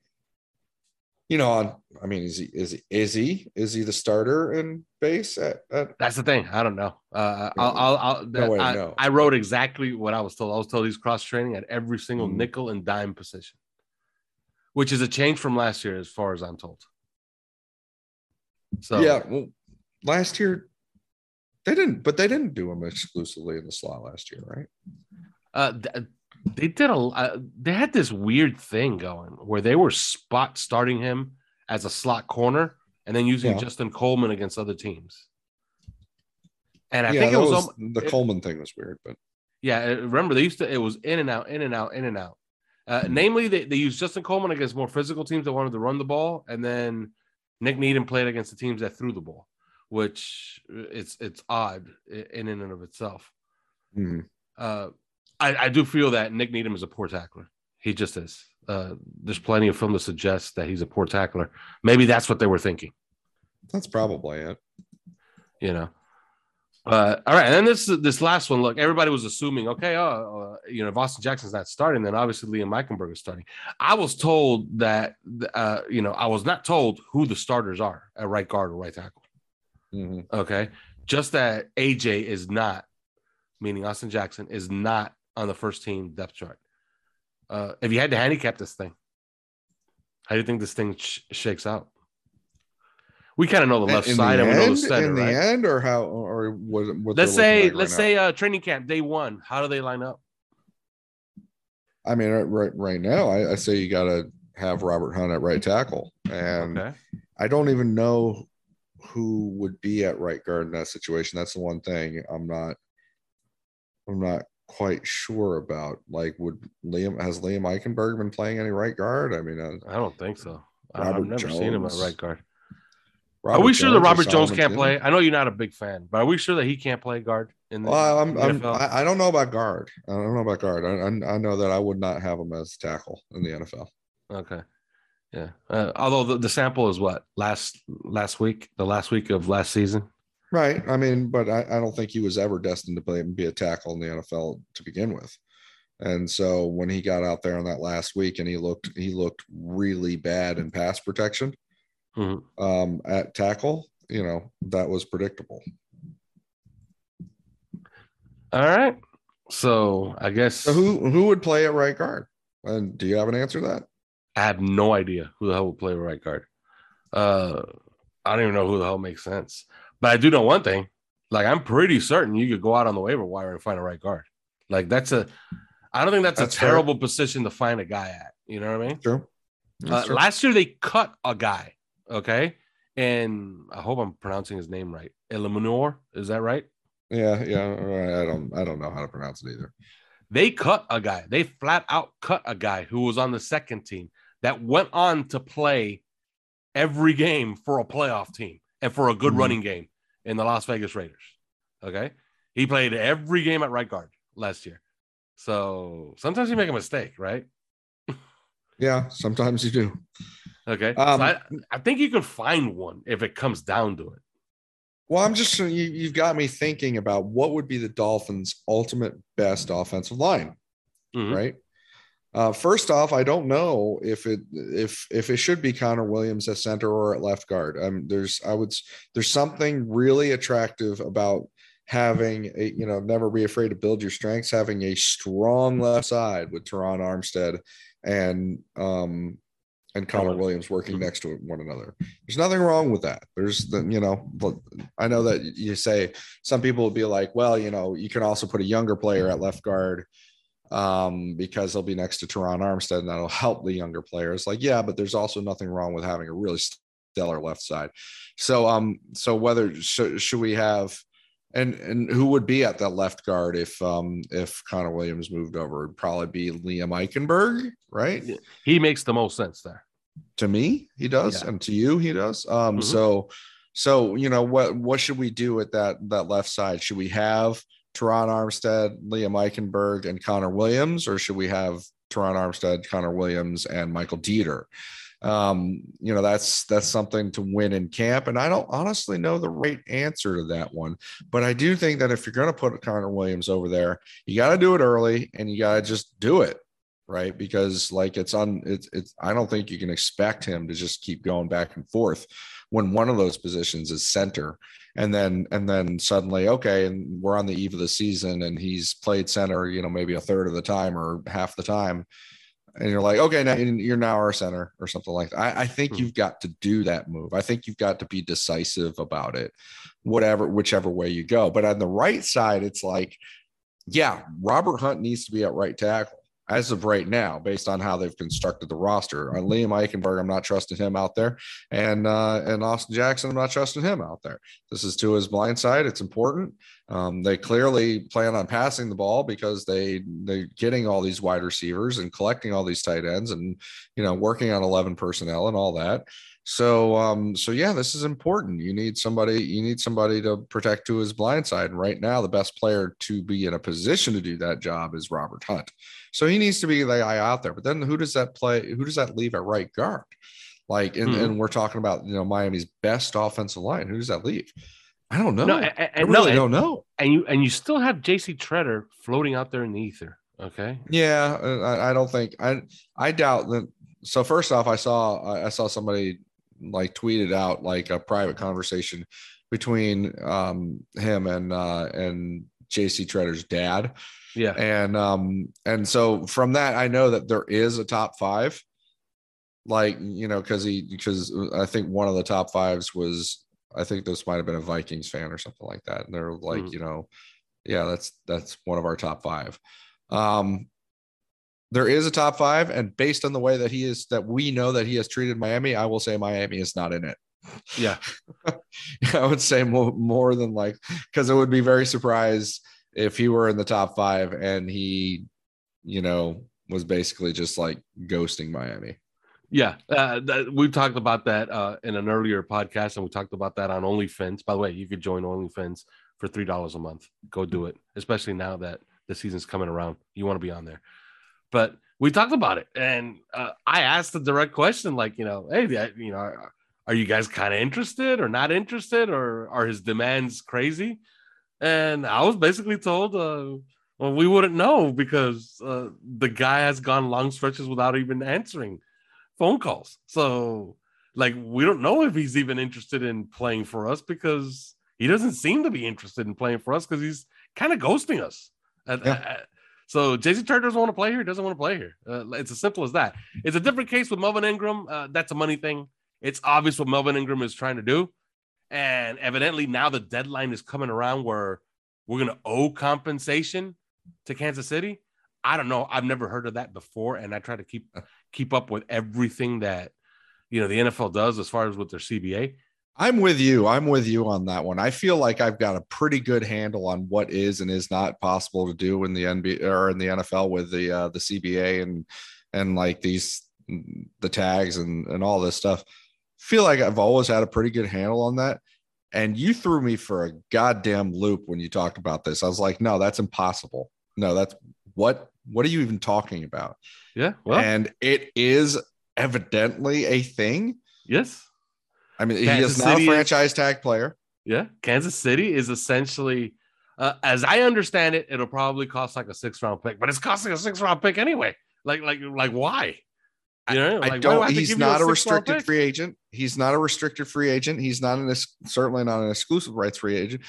is he the starter in base That's the thing. I don't know. No. I wrote exactly what I was told. I was told he's cross training at every single nickel and dime position, which is a change from last year, as far as I'm told. So yeah, well, last year they didn't do him exclusively in the slot last year, right? They did they had this weird thing going where they were starting him as a slot corner and then using Justin Coleman against other teams. And I think it was the Coleman thing was weird, but yeah, remember it was in and out. Namely, they used Justin Coleman against more physical teams that wanted to run the ball, and then Nick Needham played against the teams that threw the ball, which it's odd in and of itself. I do feel that Nick Needham is a poor tackler. He just is. There's plenty of film to suggest that he's a poor tackler. Maybe that's what they were thinking. That's probably it. All right, and then this last one. Look, everybody was assuming, okay, if Austin Jackson's not starting, then obviously Liam Eichenberg is starting. I was told that, I was not told who the starters are at right guard or right tackle. Okay, just that AJ is not, meaning Austin Jackson is not on the first team depth chart. If you had to handicap this thing, how do you think this thing shakes out? We kind of know the left side and we know the center, in the end, or how, or what? Let's say training camp day 1. How do they line up? I mean, right now, I say you got to have Robert Hunt at right tackle, and I don't even know who would be at right guard in that situation. That's the one thing I'm not quite sure about. Like, has Liam Eichenberg been playing any right guard? I mean, I don't think so. I've never seen him at right guard. Are we sure that Robert Jones can't play? I know you're not a big fan, but are we sure that he can't play guard in the NFL? I don't know about guard. I know that I would not have him as tackle in the NFL. Okay. Yeah. Although the sample is what? Last week, the last week of last season? Right. I mean, but I don't think he was ever destined to play and be a tackle in the NFL to begin with. And so when he got out there on that last week and he looked really bad in pass protection at tackle, that was predictable. All right. So I guess who would play at right guard? And do you have an answer to that? I have no idea who the hell would play right guard. I don't even know who the hell makes sense. But I do know one thing. Like, I'm pretty certain you could go out on the waiver wire and find a right guard. Like, I don't think that's a terrible position to find a guy at. You know what I mean? True. True. Last year they cut a guy. Okay. And I hope I'm pronouncing his name right. Eliminor. Is that right? Yeah. I don't know how to pronounce it either. They cut a guy. They flat out cut a guy who was on the second team that went on to play every game for a playoff team and for a good running game in the Las Vegas Raiders. Okay. He played every game at right guard last year. So sometimes you make a mistake, right? Yeah, sometimes you do. Okay. So I think you could find one if it comes down to it. Well, I'm just you've got me thinking about what would be the Dolphins' ultimate best offensive line, right? First off, I don't know if it should be Connor Williams at center or at left guard. There's something really attractive about having a, never be afraid to build your strengths, having a strong left side with Teron Armstead and Connor Williams working next to one another. There's nothing wrong with that. I know that you say some people will be like, well, you can also put a younger player at left guard because he'll be next to Teron Armstead and that'll help the younger players. Like, yeah, but there's also nothing wrong with having a really stellar left side. So whether should we have and who would be at that left guard if Connor Williams moved over? It'd probably be Liam Eichenberg, right? He makes the most sense there. To me, he does, and to you, he does. So what should we do at that left side? Should we have Teron Armstead, Liam Eichenberg, and Connor Williams, or should we have Teron Armstead, Connor Williams, and Michael Dieter? That's something to win in camp. And I don't honestly know the right answer to that one, but I do think that if you're going to put Connor Williams over there, you got to do it early and you got to just do it. Right. Because I don't think you can expect him to just keep going back and forth when one of those positions is center and then suddenly, okay, and we're on the eve of the season and he's played center, maybe a third of the time or half the time. And you're like, okay, now you're now our center or something like that. I think you've got to do that move. I think you've got to be decisive about it, whichever way you go. But on the right side, it's like, yeah, Robert Hunt needs to be at right tackle as of right now, based on how they've constructed the roster. On Liam Eichenberg, I'm not trusting him out there. And Austin Jackson, I'm not trusting him out there. This is to his blind side. It's important. They clearly plan on passing the ball because they're getting all these wide receivers and collecting all these tight ends and, working on 11 personnel and all that. So yeah, this is important. You need somebody to protect to his blind side. And right now, the best player to be in a position to do that job is Robert Hunt. So he needs to be the guy out there. But then who does that leave at right guard? Like, and we're talking about, Miami's best offensive line. Who does that leave? I don't know. I really don't know. And you still have JC Treader floating out there in the ether. Okay. Yeah. I don't think I doubt that. So first off, I saw somebody like tweeted out like a private conversation between him and JC Treader's dad. Yeah. And so from that, I know that there is a top five, like, because I think one of the top fives was, I think this might've been a Vikings fan or something like that. And they're like, yeah, that's one of our top five. There is a top five, and based on the way that we know that he has treated Miami, I will say Miami is not in it. Yeah. I would say more than because it would be very surprised if he were in the top five and he, was basically just like ghosting Miami. Yeah. We talked about that in an earlier podcast, and we talked about that on OnlyFans. By the way, you could join OnlyFans for $3 a month. Go do it, especially now that the season's coming around. You want to be on there. But we talked about it, and I asked the direct question, like, hey, are you guys kind of interested or not interested, or are his demands crazy? And I was basically told, well, Well, we wouldn't know because the guy has gone long stretches without even answering phone calls. So, like, we don't know if he's even interested in playing for us because he doesn't seem to be interested in playing for us because he's kind of ghosting us. So JC Turner doesn't want to play here. Doesn't want to play here. It's as simple as that. It's a different case with Melvin Ingram. That's a money thing. It's obvious what Melvin Ingram is trying to do. And evidently now the deadline is coming around where we're going to owe compensation to Kansas City. I don't know. I've never heard of that before. And I try to keep up with everything that, the NFL does as far as with their CBA. I'm with you on that one. I feel like I've got a pretty good handle on what is and is not possible to do in the NBA or in the NFL with the CBA and like the tags and all this stuff. Feel like I've always had a pretty good handle on that. And you threw me for a goddamn loop when you talked about this. I was like, no, that's impossible. No, that's what are you even talking about? Yeah. Well, and it is evidently a thing. Yes. I mean, Kansas he is now a franchise tag player. Yeah. Kansas City is essentially, as I understand it, it'll probably cost like a 6th-round pick, but it's costing a 6th-round pick anyway. Like why? I don't. He's not a restricted free agent. He's not a restricted free agent. He's not certainly not an exclusive rights free agent.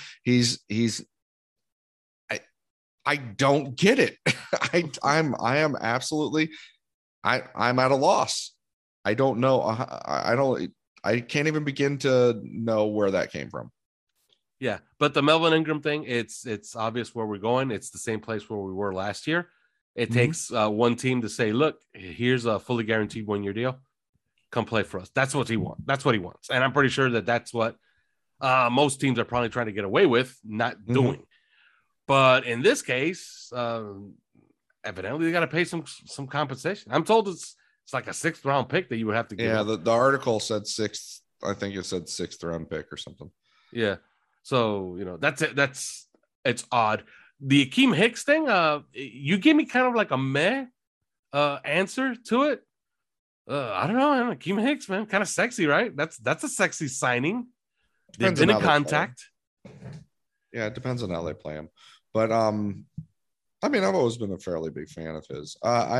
I don't get it. I'm absolutely. I'm at a loss. I don't know. I can't even begin to know where that came from. Yeah, but the Melvin Ingram thing, it's obvious where we're going. It's the same place where we were last year. It takes one team to say, look, here's a fully guaranteed 1-year deal. Come play for us. That's what he wants. That's what he wants. And I'm pretty sure that's what most teams are probably trying to get away with not doing. But in this case, evidently they got to pay some compensation. I'm told it's like a 6th-round pick that you would have to give. Yeah, the article said 6th. I think it said 6th-round pick or something. Yeah. So, that's it. It's odd. The Akeem Hicks thing, you gave me kind of like a meh answer to it. I don't know, man. Akeem Hicks, man, kind of sexy, right? That's a sexy signing. They've been in contact. Yeah, it depends on how they play him. But I mean, I've always been a fairly big fan of his.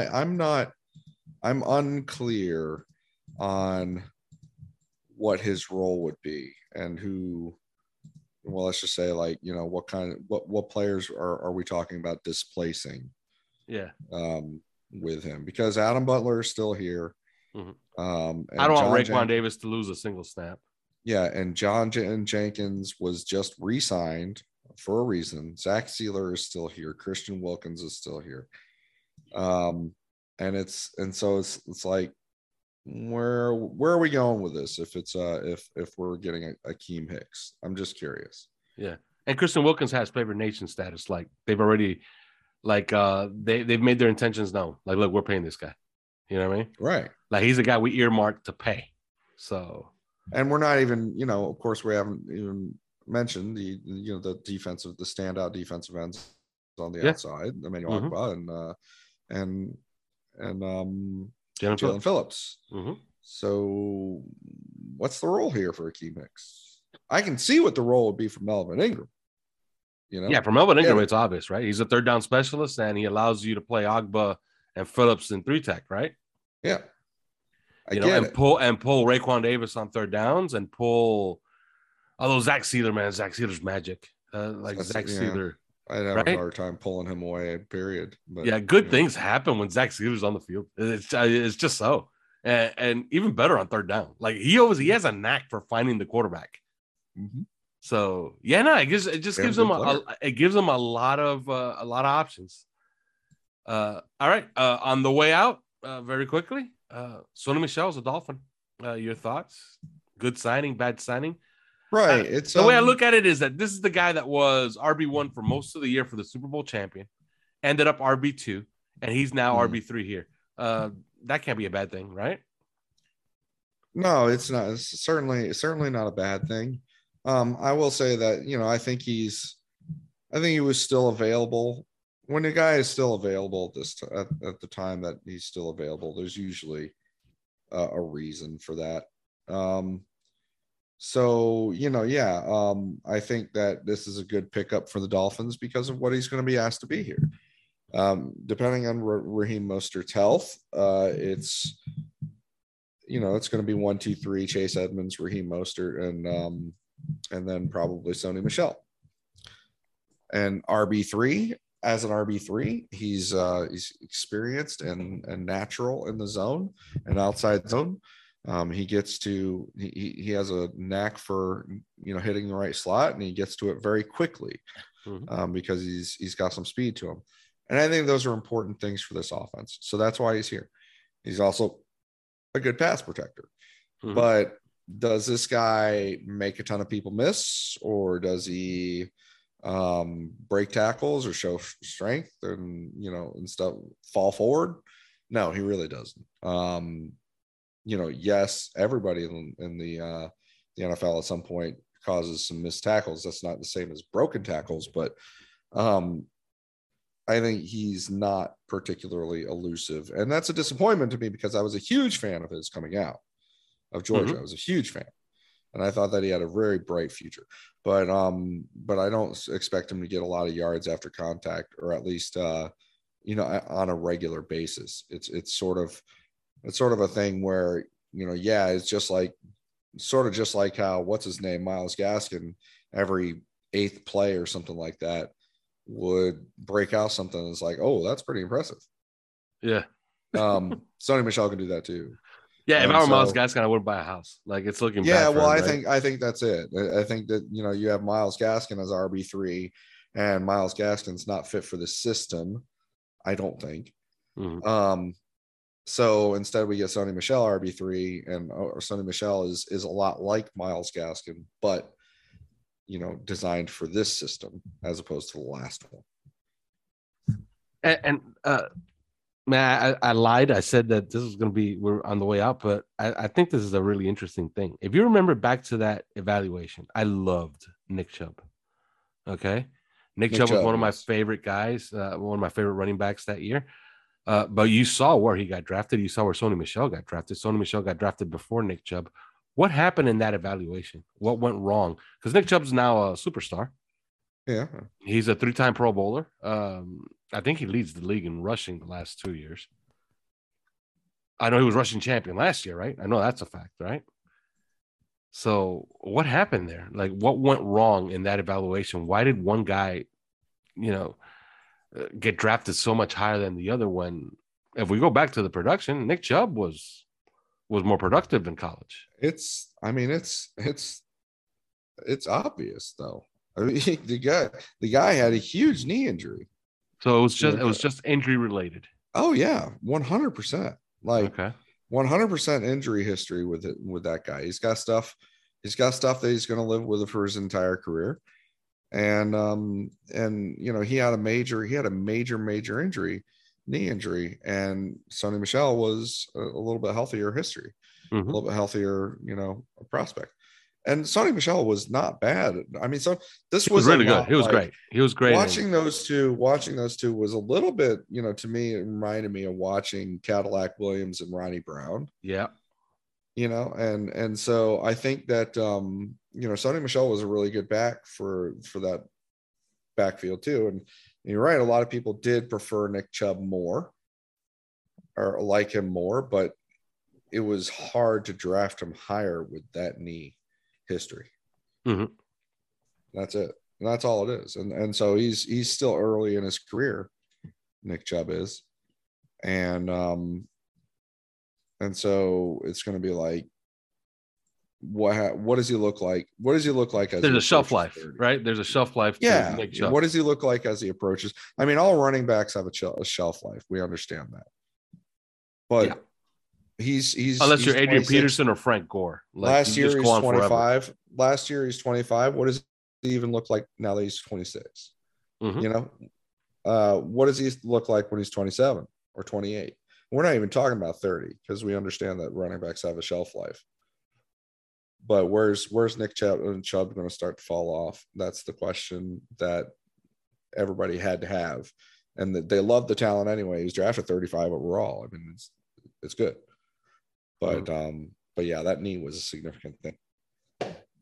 I'm unclear on what his role would be and who. Well, let's just say, like, what players are we talking about displacing? Yeah. With him, because Adam Butler is still here. Mm-hmm. I don't want Raekwon Davis to lose a single snap. Yeah, and John Jenkins was just re-signed for a reason. Zach Sealer is still here. Christian Wilkins is still here. So it's like, where are we going with this if we're getting Akeem Hicks? I'm just curious. Yeah, and Christian Wilkins has favored nation status. Like, they've already they've made their intentions known. Like, look, we're paying this guy. You know what I mean? Right. Like, he's a guy we earmarked to pay. So, and we're not even, of course, we haven't even mentioned the standout defensive ends on the outside, Emmanuel Ogbah and Jalen Phillips. Mm-hmm. So what's the role here for Akeem Hicks? I can see what the role would be for Melvin Ingram. Yeah, for Melvin Ingram, it's obvious, right? He's a 3rd-down specialist, and he allows you to play Ogbah and Phillips in 3-tech, right? Yeah. Pull Raekwon Davis on 3rd downs and pull. Although Zach Sealer, man, Zach Sealer's magic. Sealer. I'd have a hard time pulling him away, period. But, good things happen when Zach Sealer's on the field. It's just so. And even better on 3rd down. Like, he has a knack for finding the quarterback. Mm-hmm. So it just gives them a lot of options. All right. On the way out, very quickly, Sony Michel's a Dolphin. Your thoughts? Good signing, bad signing? Right. It's the way I look at it is that this is the guy that was RB1 for most of the year for the Super Bowl champion, ended up RB2, and he's now RB3 here. That can't be a bad thing, right? No, it's not. It's certainly not a bad thing. I will say that, I think he was still available. When a guy is still available at the time that he's still available, there's usually a reason for that. So, I think that this is a good pickup for the Dolphins because of what he's going to be asked to be here. Depending on Raheem Mostert's health, it's going to be 1, 2, 3, Chase Edmonds, Raheem Mostert, and then probably Sony Michel. And RB3, as an RB3, he's experienced and natural in the zone and outside zone. He has a knack for hitting the right slot, and he gets to it very quickly because he's got some speed to him. And I think those are important things for this offense. So that's why he's here. He's also a good pass protector. But does this guy make a ton of people miss, or does he break tackles or show strength and stuff, fall forward? No, he really doesn't. Yes, everybody in the NFL at some point causes some missed tackles. That's not the same as broken tackles, but I think he's not particularly elusive. And that's a disappointment to me because I was a huge fan of his coming out of Georgia. I was a huge fan. And I thought that he had a very bright future, but I don't expect him to get a lot of yards after contact, or at least, on a regular basis. It's sort of a thing where, it's just like how, what's his name, Myles Gaskin, every 8th play or something like that would break out something that's like, oh, that's pretty impressive. Yeah. Sony Michel can do that too. Yeah, if I were Myles Gaskin, I would buy a house. Like, it's looking bad. Yeah, well, I think that's it. I think that you have Myles Gaskin as RB3, and Myles Gaskin's not fit for the system, I don't think. So instead we get Sony Michel RB3, and Sony Michel is a lot like Myles Gaskin, but designed for this system as opposed to the last one. And man, I lied. I said that this was going to be, we're on the way out, but I think this is a really interesting thing. If you remember back to that evaluation, I loved Nick Chubb. Okay. Nick Chubb was one of my favorite guys, one of my favorite running backs that year. But you saw where he got drafted. You saw where Sony Michel got drafted. Sony Michel got drafted before Nick Chubb. What happened in that evaluation? What went wrong? Because Nick Chubb's now a superstar. Yeah. He's a 3-time Pro Bowler. I think he leads the league in rushing the last 2 years. I know he was rushing champion last year, right? I know that's a fact, right? So what happened there? Like, what went wrong in that evaluation? Why did one guy, get drafted so much higher than the other when, if we go back to the production, Nick Chubb was more productive in college? It's obvious though. I mean, the guy had a huge knee injury. So it was just injury related. Oh yeah, 100%. Like, okay. 100% injury history with that guy. He's got stuff that he's going to live with for his entire career. And he had a major injury, knee injury, and Sony Michel was a little bit healthier history, a little bit healthier, prospect. And Sony Michel was not bad. I mean, so this was really good. He was great. He was great. Watching those two was a little bit, to me, it reminded me of watching Cadillac Williams and Ronnie Brown. Yeah. And so I think that, Sony Michel was a really good back for that backfield too. And you're right. A lot of people did prefer Nick Chubb more or like him more, but it was hard to draft him higher with that knee history. That's it. And that's all it is. And so he's still early in his career. Nick Chubb is. And so it's going to be like, what does he look like? What does he look like as there's a shelf life, 30? Right? There's a shelf life. Yeah. What does he look like as he approaches? I mean, all running backs have a shelf life. We understand that. But yeah. He's unless you're Adrian Peterson or Frank Gore. Last year he's 25. Forever. Last year he's 25. What does he even look like now that he's 26? What does he look like when he's 27 or 28? We're not even talking about 30 because we understand that running backs have a shelf life. But where's Nick Chubb going to start to fall off? That's the question that everybody had to have, and they love the talent anyway. He's drafted 35 overall. I mean, it's good. But yeah, that knee was a significant thing.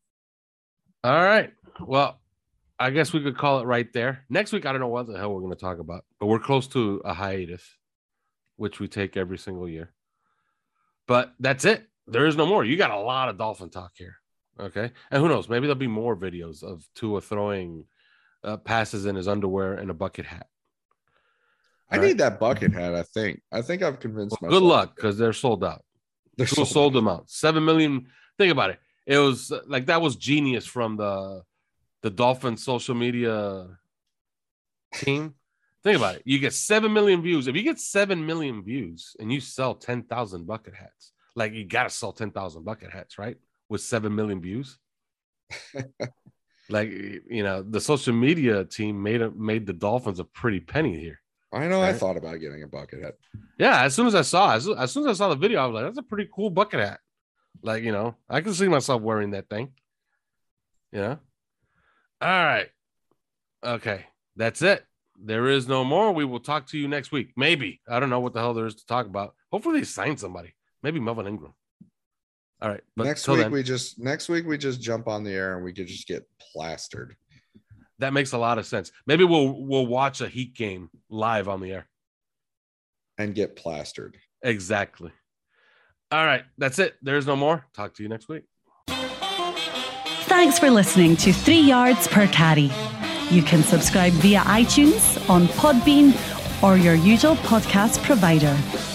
All right. Well, I guess we could call it right there. Next week, I don't know what the hell we're going to talk about, but we're close to a hiatus, which we take every single year. But that's it. There is no more. You got a lot of Dolphin talk here. Okay. And who knows? Maybe there'll be more videos of Tua throwing passes in his underwear and a bucket hat. I need that bucket hat, I think. I think I've convinced myself. Good luck, because they're sold out. They're sold them out. 7 million. Think about it. It was like that was genius from the Dolphins social media team. Think about it. You get 7 million views. If you get 7 million views and you sell 10,000 bucket hats, like you got to sell 10,000 bucket hats, right? With 7 million views. Like, you know, the social media team made the Dolphins a pretty penny here. I know. Right? I thought about getting a bucket hat. Yeah, as soon as I saw the video, I was like, that's a pretty cool bucket hat. Like, you know, I can see myself wearing that thing. Yeah. All right. Okay. That's it. There is no more. We will talk to you next week. Maybe. I don't know what the hell there is to talk about. Hopefully they sign somebody. Maybe Melvin Ingram. All right. But next week we just jump on the air and we could just get plastered. That makes a lot of sense. Maybe we'll watch a Heat game live on the air. And get plastered. Exactly. All right. That's it. There's no more. Talk to you next week. Thanks for listening to 3 Yards Per Carry. You can subscribe via iTunes, on Podbean, or your usual podcast provider.